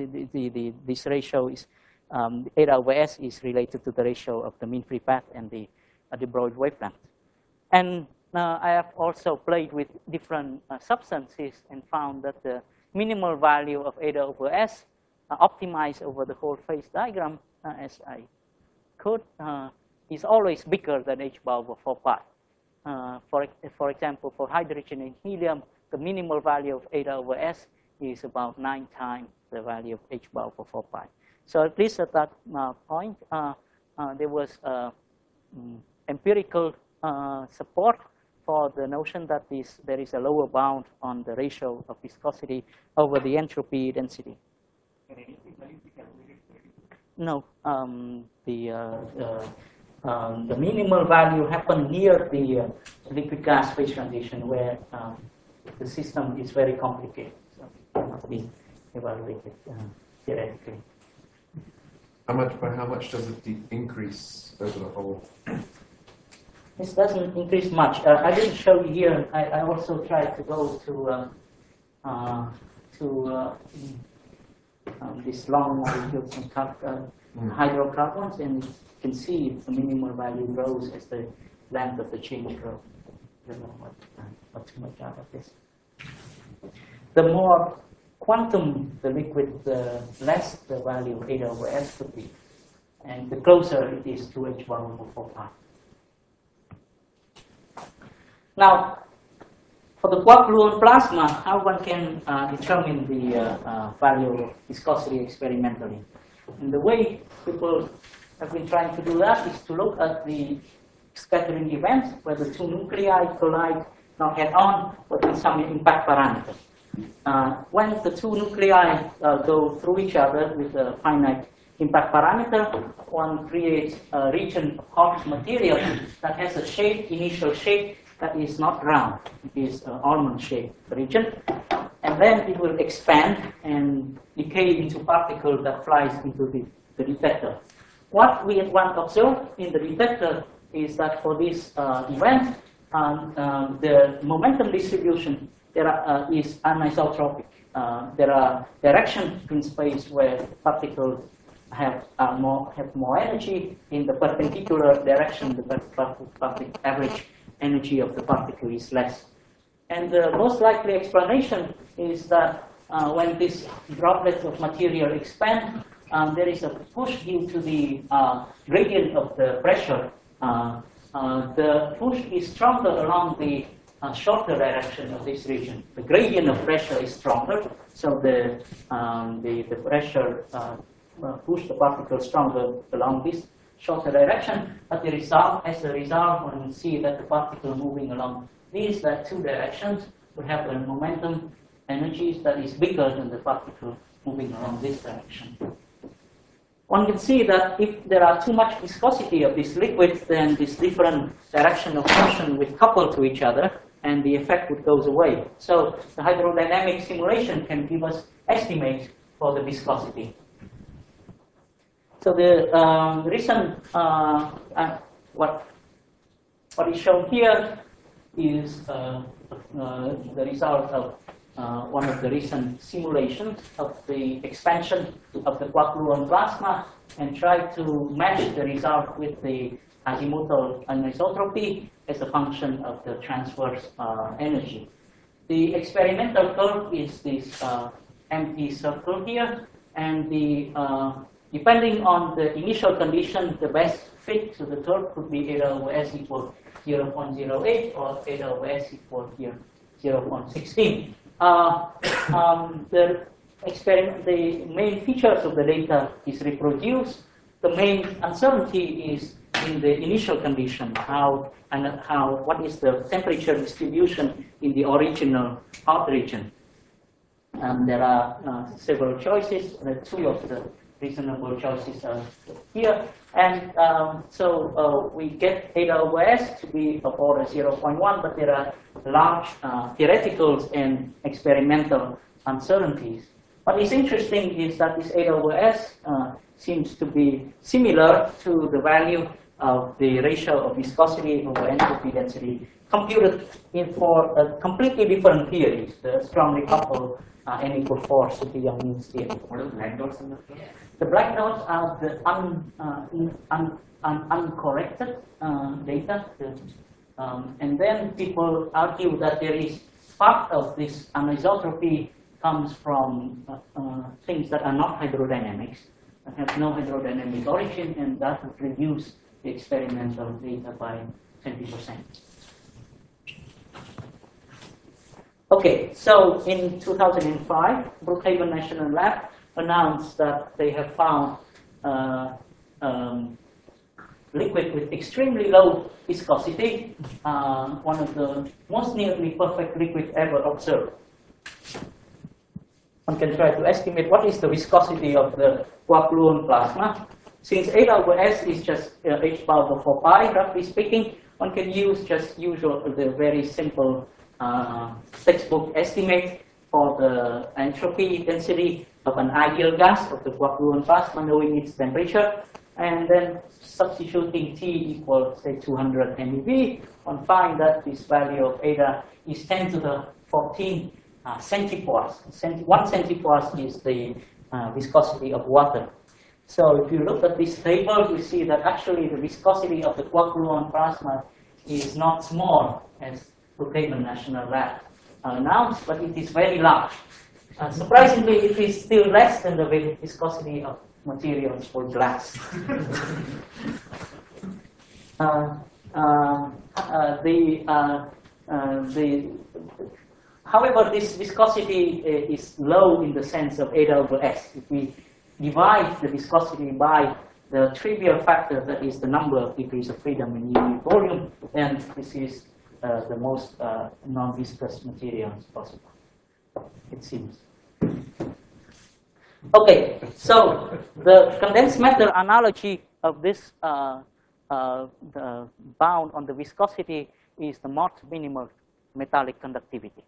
ratio is eta over S is related to the ratio of the mean free path and the de Broglie wavelength. And I have also played with different substances and found that the minimal value of eta over S optimized over the whole phase diagram as I could is always bigger than h bar over 4 pi. For example, for hydrogen and helium, the minimal value of eta over S is about 9 times the value of h bar over 4 pi. So at least at that point, there was empirical support for the notion that there is a lower bound on the ratio of viscosity over the entropy density. No, the minimal value happened near the liquid gas phase transition where the system is very complicated. So it must be evaluated theoretically. By how much does it increase over the whole? This doesn't increase much. I didn't show you here. I also tried to go to these long molecules and hydrocarbons, and you can see the minimal value grows as the length of the change grows. I don't know what to make out of this. The more quantum the liquid, the less the value of eta over S could be. And the closer it is to h bar over 4 pi. Now, For the quark-gluon plasma, how one can determine the value of viscosity experimentally? And the way people have been trying to do that is to look at the scattering events where the two nuclei collide not head-on, but with some impact parameter. When the two nuclei go through each other with a finite impact parameter, one creates a region of hot material that has a shape, initial shape, that is not round. It is an almond-shaped region. And then it will expand and decay into particle that flies into the detector. What we want to observe in the detector is that for this event, the momentum distribution is anisotropic. There are directions in space where particles have more energy. In the perpendicular direction, the average energy of the particle is less. And the most likely explanation is that when these droplets of material expand, there is a push due to the gradient of the pressure. The push is stronger along the shorter direction of this region. The gradient of pressure is stronger, so the pressure push the particle stronger along this shorter direction. But the result, as a result, one can see that the particle moving along these two directions will have a momentum energy that is bigger than the particle moving along this direction. One can see that if there are too much viscosity of this liquid, then this different direction of motion would couple to each other, and the effect would go away. So the hydrodynamic simulation can give us estimates for the viscosity. So the reason what is shown here is the result of one of the recent simulations of the expansion of the quark-gluon plasma, and try to match the result with the azimuthal anisotropy as a function of the transverse energy. The experimental curve is this empty circle here, and the depending on the initial condition, the best fit to the curve could be eta over s equal 0.08 or eta over s equal here 0.16. The main features of the data is reproduced. The main uncertainty is in the initial condition, what is the temperature distribution in the original hot region. There are several choices. Two of the reasonable choices are here. And so we get eta over s to be of order 0.1, but there are large theoretical and experimental uncertainties. What is interesting is that this eta over s seems to be similar to the value of the ratio of viscosity over entropy density computed for completely different theories, the strongly coupled n equal 4 Super-Yang-Mills theory. What are the black dots in that? The black dots are the uncorrected data. And then people argue that there is part of this anisotropy comes from things that are not hydrodynamics, that have no hydrodynamic origin, and that would reduce the experimental data by 20%. Okay, so in 2005, Brookhaven National Lab announced that they have found liquid with extremely low viscosity, one of the most nearly perfect liquid ever observed. One can try to estimate what is the viscosity of the quark-gluon plasma. Since eta over s is just h power over 4 pi, roughly speaking, one can use just the very simple textbook estimate for the entropy density of an ideal gas of the quark-gluon plasma, knowing its temperature, and then substituting T equals, say, 200 MeV, one find that this value of eta is 10 to the 14 centipoise. 1 centipoise is the viscosity of water. So if you look at this table, you see that actually the viscosity of the quark-gluon plasma is not small, as Brookhaven National Lab announced, but it is very large. Surprisingly, it is still less than the viscosity of materials for glass. However, this viscosity is low in the sense of eta over S. If we divide the viscosity by the trivial factor, that is the number of degrees of freedom in unit volume, then this is the most non-viscous materials possible, it seems. Okay, so the condensed matter analogy of this the bound on the viscosity is the Mott minimal metallic conductivity.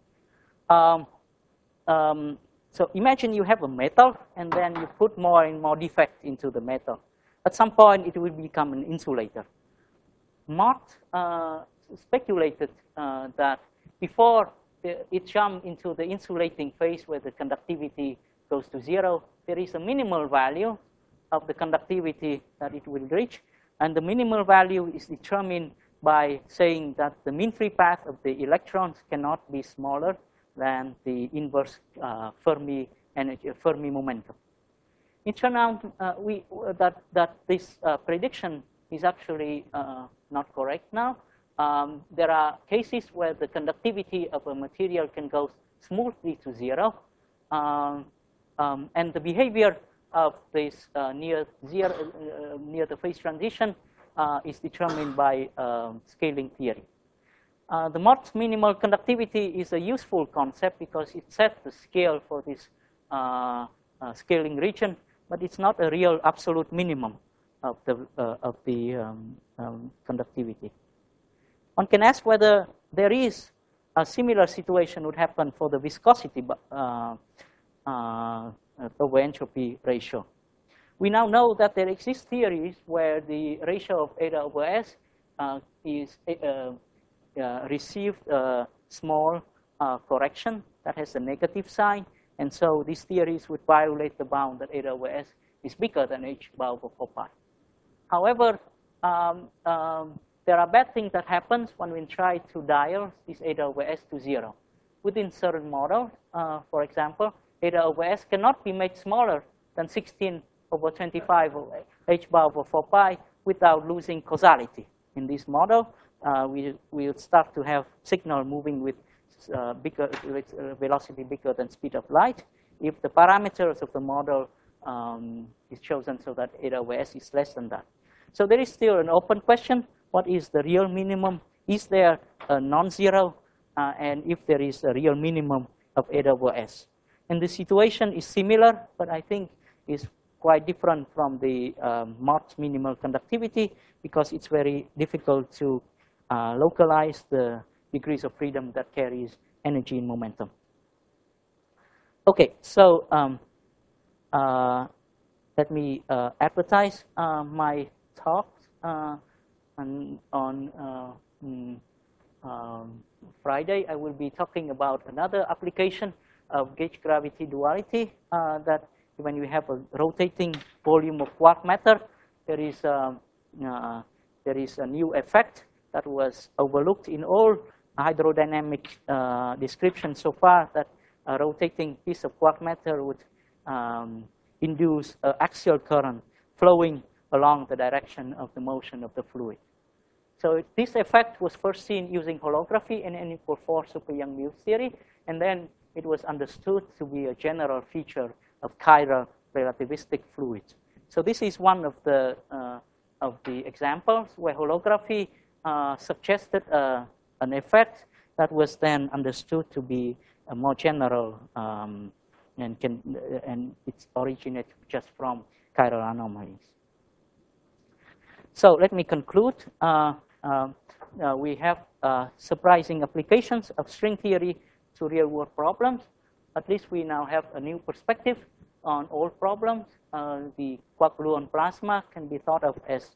So imagine you have a metal, and then you put more and more defect into the metal. At some point, it will become an insulator. Mott speculated that before it jumped into the insulating phase where the conductivity goes to 0, there is a minimal value of the conductivity that it will reach. And the minimal value is determined by saying that the mean free path of the electrons cannot be smaller than the inverse Fermi energy, Fermi momentum. It turned out that this prediction is actually not correct now. There are cases where the conductivity of a material can go smoothly to 0. And the behavior of this near the phase transition is determined by scaling theory. The Mott minimal conductivity is a useful concept because it sets the scale for this scaling region, but it's not a real absolute minimum of the conductivity. One can ask whether there is a similar situation would happen for the viscosity over entropy ratio. We now know that there exist theories where the ratio of eta over S is received a small correction that has a negative sign, and so these theories would violate the bound that eta over S is bigger than h bar over 4 pi. However, there are bad things that happen when we try to dial this eta over S to 0. Within certain models, for example, eta over S cannot be made smaller than 16 over 25 or h bar over 4 pi without losing causality. In this model, we'll start to have signal moving with velocity bigger than speed of light if the parameters of the model is chosen so that eta over S is less than that. So there is still an open question. What is the real minimum? Is there a non-zero? And if there is a real minimum of eta over S? And the situation is similar, but I think is quite different from the Mott minimal conductivity because it's very difficult to localize the degrees of freedom that carries energy and momentum. Okay, so let me advertise my talks on Friday. I will be talking about another application of gauge gravity duality that when you have a rotating volume of quark matter, there is a new effect that was overlooked in all hydrodynamic descriptions so far, that a rotating piece of quark matter would induce an axial current flowing along the direction of the motion of the fluid. So this effect was first seen using holography in N=4 super Young-Mills theory, and then it was understood to be a general feature of chiral relativistic fluids. So this is one of the examples where holography suggested an effect that was then understood to be a more general and it's originated just from chiral anomalies. So let me conclude. We have surprising applications of string theory to real-world problems. At least we now have a new perspective on all problems. The quark-gluon plasma can be thought of as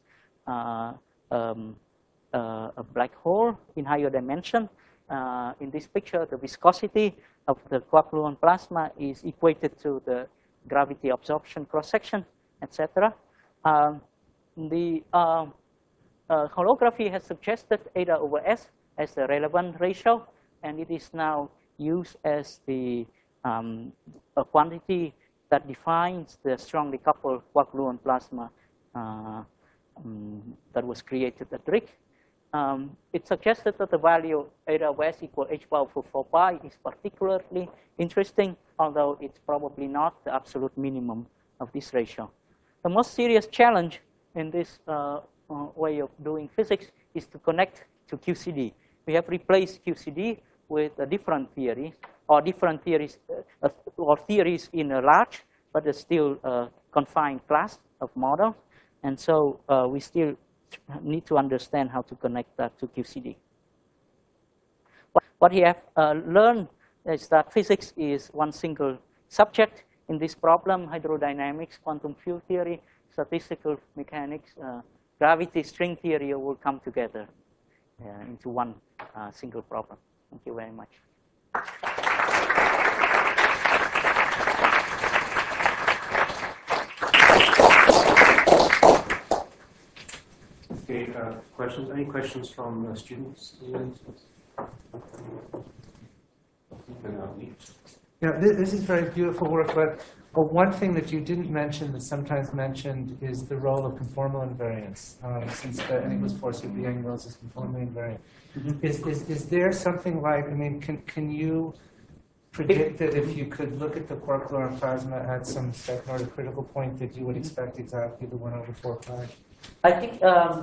a black hole in higher dimension. In this picture, the viscosity of the quark-gluon plasma is equated to the gravity absorption cross-section, etc. The holography has suggested eta over S as the relevant ratio, and it is now used as the a quantity that defines the strongly coupled quark-gluon plasma that was created at RHIC. it suggested that the value of eta of s equal h power 4 pi is particularly interesting, although it's probably not the absolute minimum of this ratio. The most serious challenge in this way of doing physics is to connect to QCD. We have replaced QCD with a different theory, or different theories, or theories in a large, but a still confined class of models. And so we still need to understand how to connect that to QCD. What we have learned is that physics is one single subject in this problem: hydrodynamics, quantum field theory, statistical mechanics, gravity, string theory will come together into one single problem. Thank you very much. Okay, questions? Any questions from students? Yeah, this is very beautiful work, but one thing that you didn't mention that's sometimes mentioned is the role of conformal invariance, since I think it was Forsyth Yang-Mills is conformally invariant. Is there something like, I mean, can you predict that if you could look at the quark-gluon plasma at some second order critical point that you would expect exactly the 1/4 pi? I think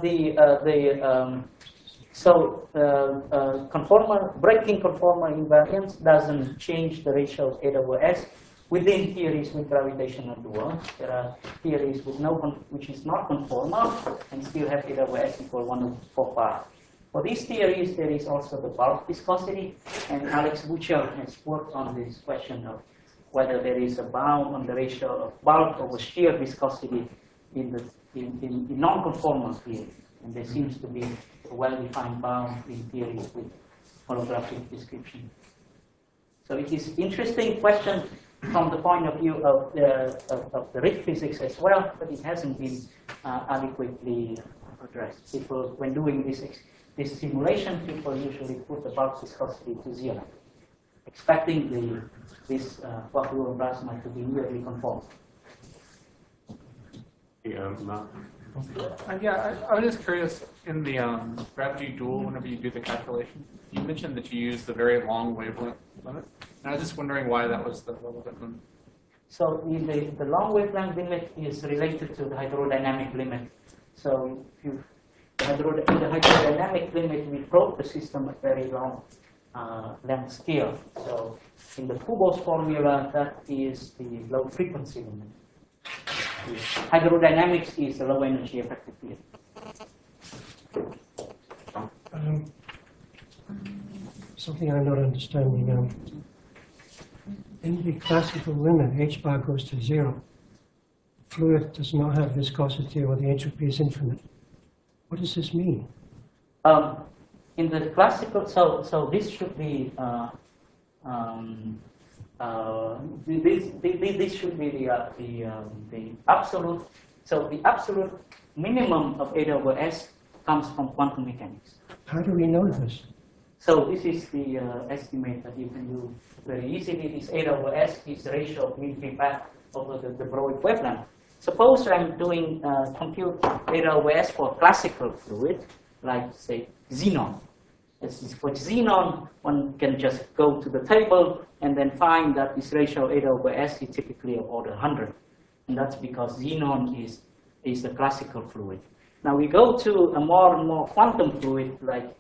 breaking conformal invariance doesn't change the ratio of eta over s within theories with gravitational dual. There are theories with which is not conformal and still have eta over s equal 1/4 pi. For these theories, there is also the bulk viscosity, and Alex Buchel has worked on this question of whether there is a bound on the ratio of bulk over shear viscosity in non-conformal theories. And there seems to be a well-defined bound in theories with holographic description. So it is an interesting question from the point of view of the Ritz physics as well, but it hasn't been adequately addressed. People, when doing this simulation, people usually put the bulk viscosity to 0, expecting this quark-gluon plasma to be nearly conform. Yeah, I was just curious, in the gravity dual, whenever you do the calculation, you mentioned that you use the very long wavelength limit. And I was just wondering why that was the relevant one. So the long wavelength limit is related to the hydrodynamic limit. So if the hydrodynamic limit, we probe the system at very long length scale. So in the Kubo's formula, that is the low frequency limit. Hydrodynamics is the low energy effective field. Something I'm not understanding. In the classical limit, h bar goes to 0. Fluid does not have viscosity, or the entropy is infinite. What does this mean? In the classical, so this should be this should be the absolute. So the absolute minimum of eta over s comes from quantum mechanics. How do we know this? So this is the estimate that you can do very easily. This eta over s is the ratio of mean feedback over the Borough wavelength. Suppose I'm doing compute eta over s for classical fluid, like say xenon. For xenon, one can just go to the table and then find that this ratio eta over s is typically of order 100. And that's because xenon is a classical fluid. Now we go to a more and more quantum fluid like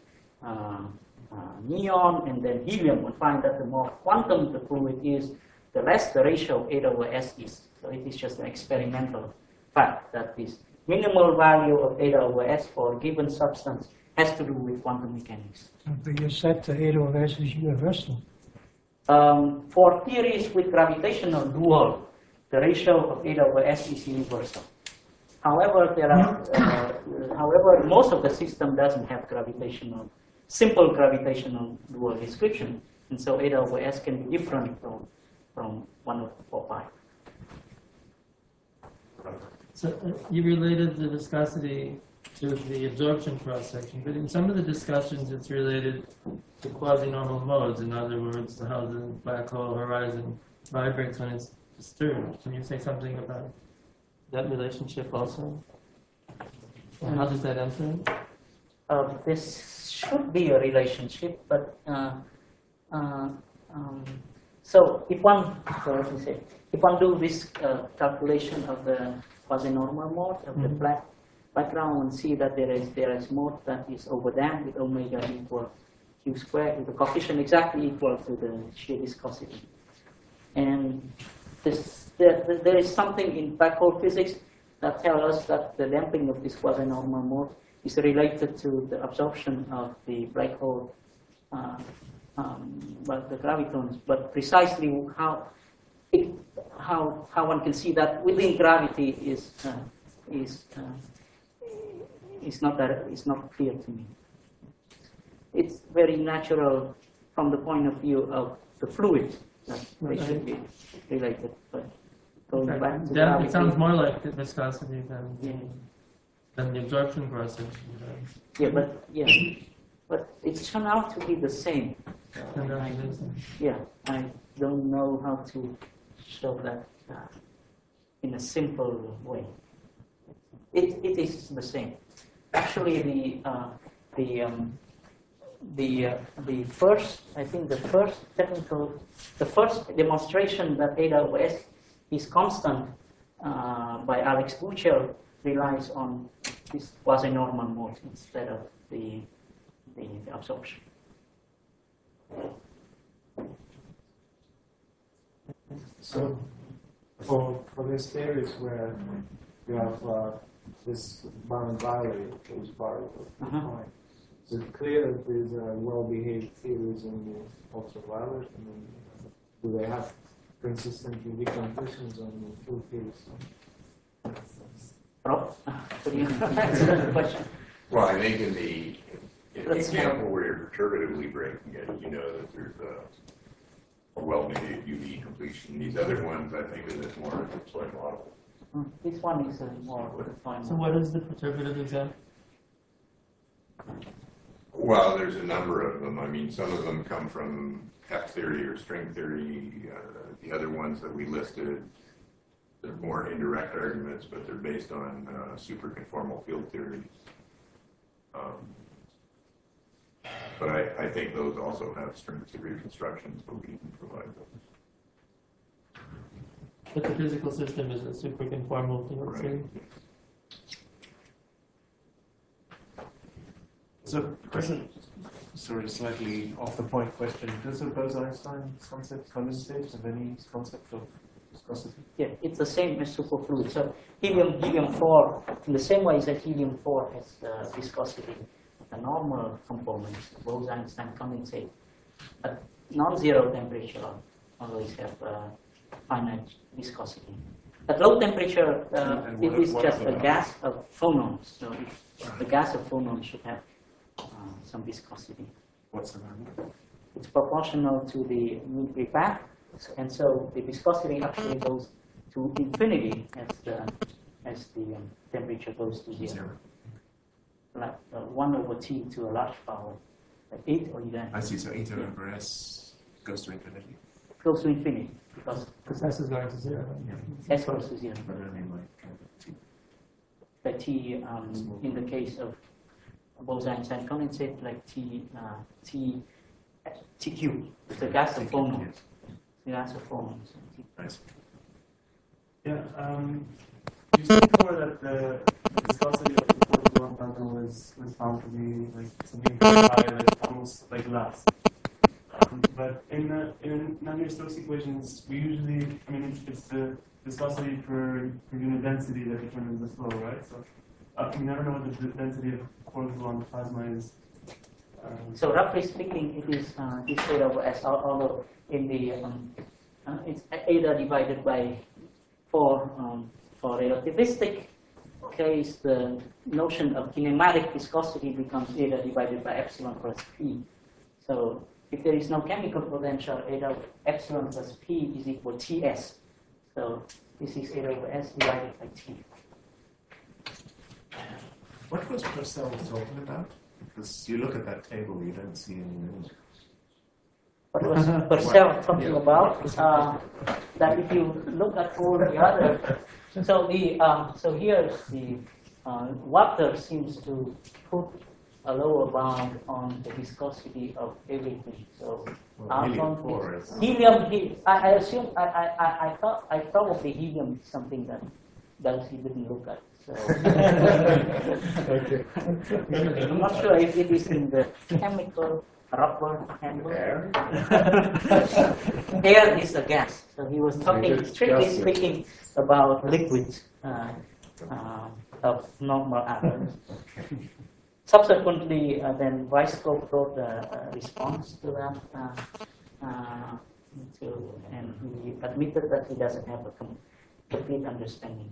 neon and then helium, and find that the more quantum the fluid is, the less the ratio of eta over s is. So it is just an experimental fact that this minimal value of eta over s for a given substance has to do with quantum mechanics. But you said the eta over s is universal. For theories with gravitational dual, the ratio of eta over s is universal. However, however, most of the system doesn't have simple gravitational dual description, and so eta over s can be different from 1/4 pi. So you related the viscosity to the absorption cross-section, but in some of the discussions it's related to quasi-normal modes. In other words, how the black hole horizon vibrates when it's disturbed. Can you say something about that relationship also? And how does that answer it? This should be a relationship, but so if one, so let me say, if one do this calculation of the quasi-normal mode of the black background, and see that there is mode that is overdamped with omega equal q squared, with the coefficient exactly equal to the shear viscosity. And there is something in black hole physics that tells us that the damping of this quasi-normal mode is related to the absorption of the black hole, but the gravitons. But precisely how one can see that within gravity is not clear to me. It's very natural from the point of view of the fluid that they should be related, but going back to gravity, it sounds more like the viscosity than the absorption process. But it turned out to be the same. I don't know how to show that in a simple way. It is the same. Actually, the first demonstration that AWS is constant by Alex Buchel relies on this quasi-normal mode instead of the absorption. So, for these theories where you have this bound valley is part of the point, is it clear that these are well-behaved theories in the ultraviolet? I mean, do they have consistent UV conditions on the full theories? Rob, could you answer that question? Well, I think in the example where you're perturbatively breaking it, you know that there's a well-behaved UV completion. These other ones, I think, is more of a soil model. This one is more refined. So what is the perturbative example? Well, there's a number of them. I mean, some of them come from F theory or string theory. The other ones that we listed, they're more indirect arguments, but they're based on superconformal field theories. But I think those also have string theory constructions, but we can provide those. But the physical system is a superconformal field theory. So, sorry, slightly off the point question. Does the Bose-Einstein concept condensate have any concept of viscosity? Yeah, it's the same as superfluid. So helium-4, in the same way that helium-4 has viscosity, the normal components, Bose-Einstein condensate, at non-zero temperature always have finite viscosity. At low temperature, it is just a gas of phonons. So the gas of phonons should have some viscosity. What's the number? It's proportional to the nuclear path, and so the viscosity actually goes to infinity as the temperature goes to zero. Like 1 over t to a large power, like 8 or 11. I see. So eta over s goes to infinity. Goes to infinity because S is going to zero. s goes to zero. But only like t. The t in the case of Bose-Einstein condensate, like t cubed. It's a gas of phonons. The gas of phonons. Nice. Yeah, you said before that the viscosity of the photon particle was found to be like something very high, like almost like glass. But in Navier-Stokes equations, we usually, I mean, it's the viscosity per unit density that determines the flow, right? So we never know what the density of quark-gluon plasma is. So roughly speaking, it is eta over s, although in the it's eta divided by 4 for relativistic case, the notion of kinematic viscosity becomes eta divided by epsilon plus p. So if there is no chemical potential, eta epsilon plus p is equal to ts. So this is eta over s divided by t. What was Purcell talking about? Because you look at that table, you don't see any names. What was Purcell talking about? That if you look at all the other, so here the water seems to put a lower bound on the viscosity of everything. So Helium-4 is. helium. I assume I thought probably helium is something that Darcy didn't look at. So I'm not sure if it is in the chemical rubber handle. Air? Air is a gas. So he was talking, strictly speaking, about liquids of normal atoms. Subsequently, then Weisskopf wrote a response to that, and he admitted that he doesn't have a complete understanding.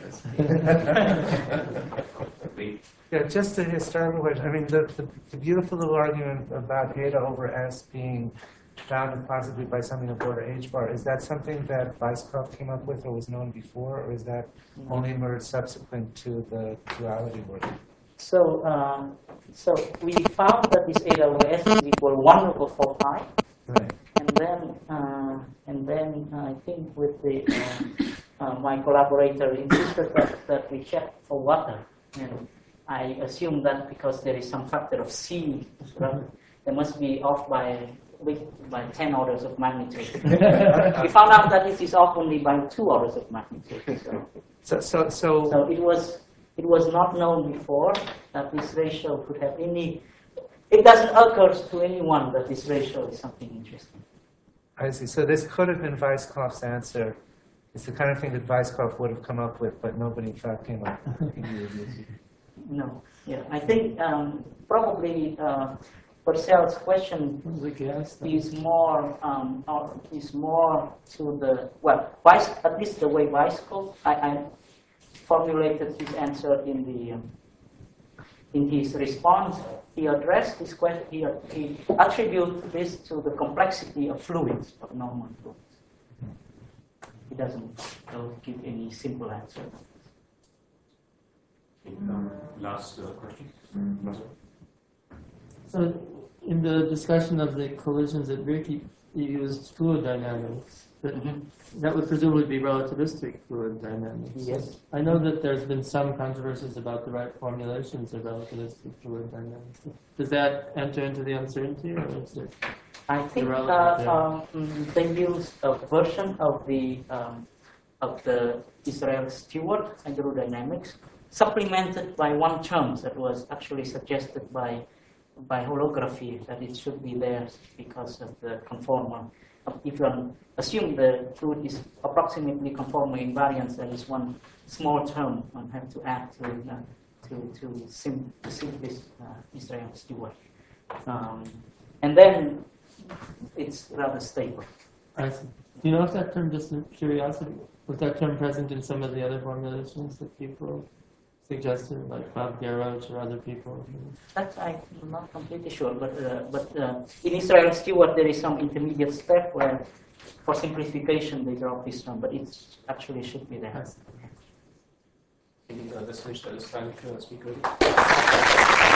Yeah, just a historical question. I mean, the beautiful little argument about eta over S being bounded possibly by something of order h bar, is that something that Weisskopf came up with or was known before, or is that only emerged subsequent to the duality work? So, we found that this eta over S is equal 1 over 4 pi. Right. And then I think with the my collaborator insisted that we check for water, and I assume that because there is some factor of C, they must be off by 10 orders of magnitude. We found out that it is off only by 2 orders of magnitude. So it was not known before that this ratio could have any. It doesn't occur to anyone that this ratio is something interesting. I see. So this could have been Weisskopf's answer. It's the kind of thing that Weisskopf would have come up with, but nobody in fact came up with. No. Yeah. I think probably Purcell's question is more to the at least the way Weisskopf I formulated his answer in his response. He addressed this question. He attributed this to the complexity of fluids, of normal fluids. He doesn't give any simple answer. Last question. So, in the discussion of the collisions at Ritchie, you used fluid dynamics. But that would presumably be relativistic fluid dynamics. Yes. I know that there's been some controversies about the right formulations of relativistic fluid dynamics. Does that enter into the uncertainty, or is it? I think they used a version of the Israel Stewart hydrodynamics, supplemented by one term that was actually suggested by holography, that it should be there because of the conformal. If you assume the fluid is approximately conformal invariance, there is one small term one has to add to sim this Israel Stewart, and then it's rather stable. I see. Do you know if that term, just in curiosity, was that term present in some of the other formulations that people suggested, like Bob Garroch or other people? That I'm not completely sure, but in Israel Stewart there is some intermediate step where, for simplification, they drop this term, but it actually should be there. Let's finish this time. Speaker.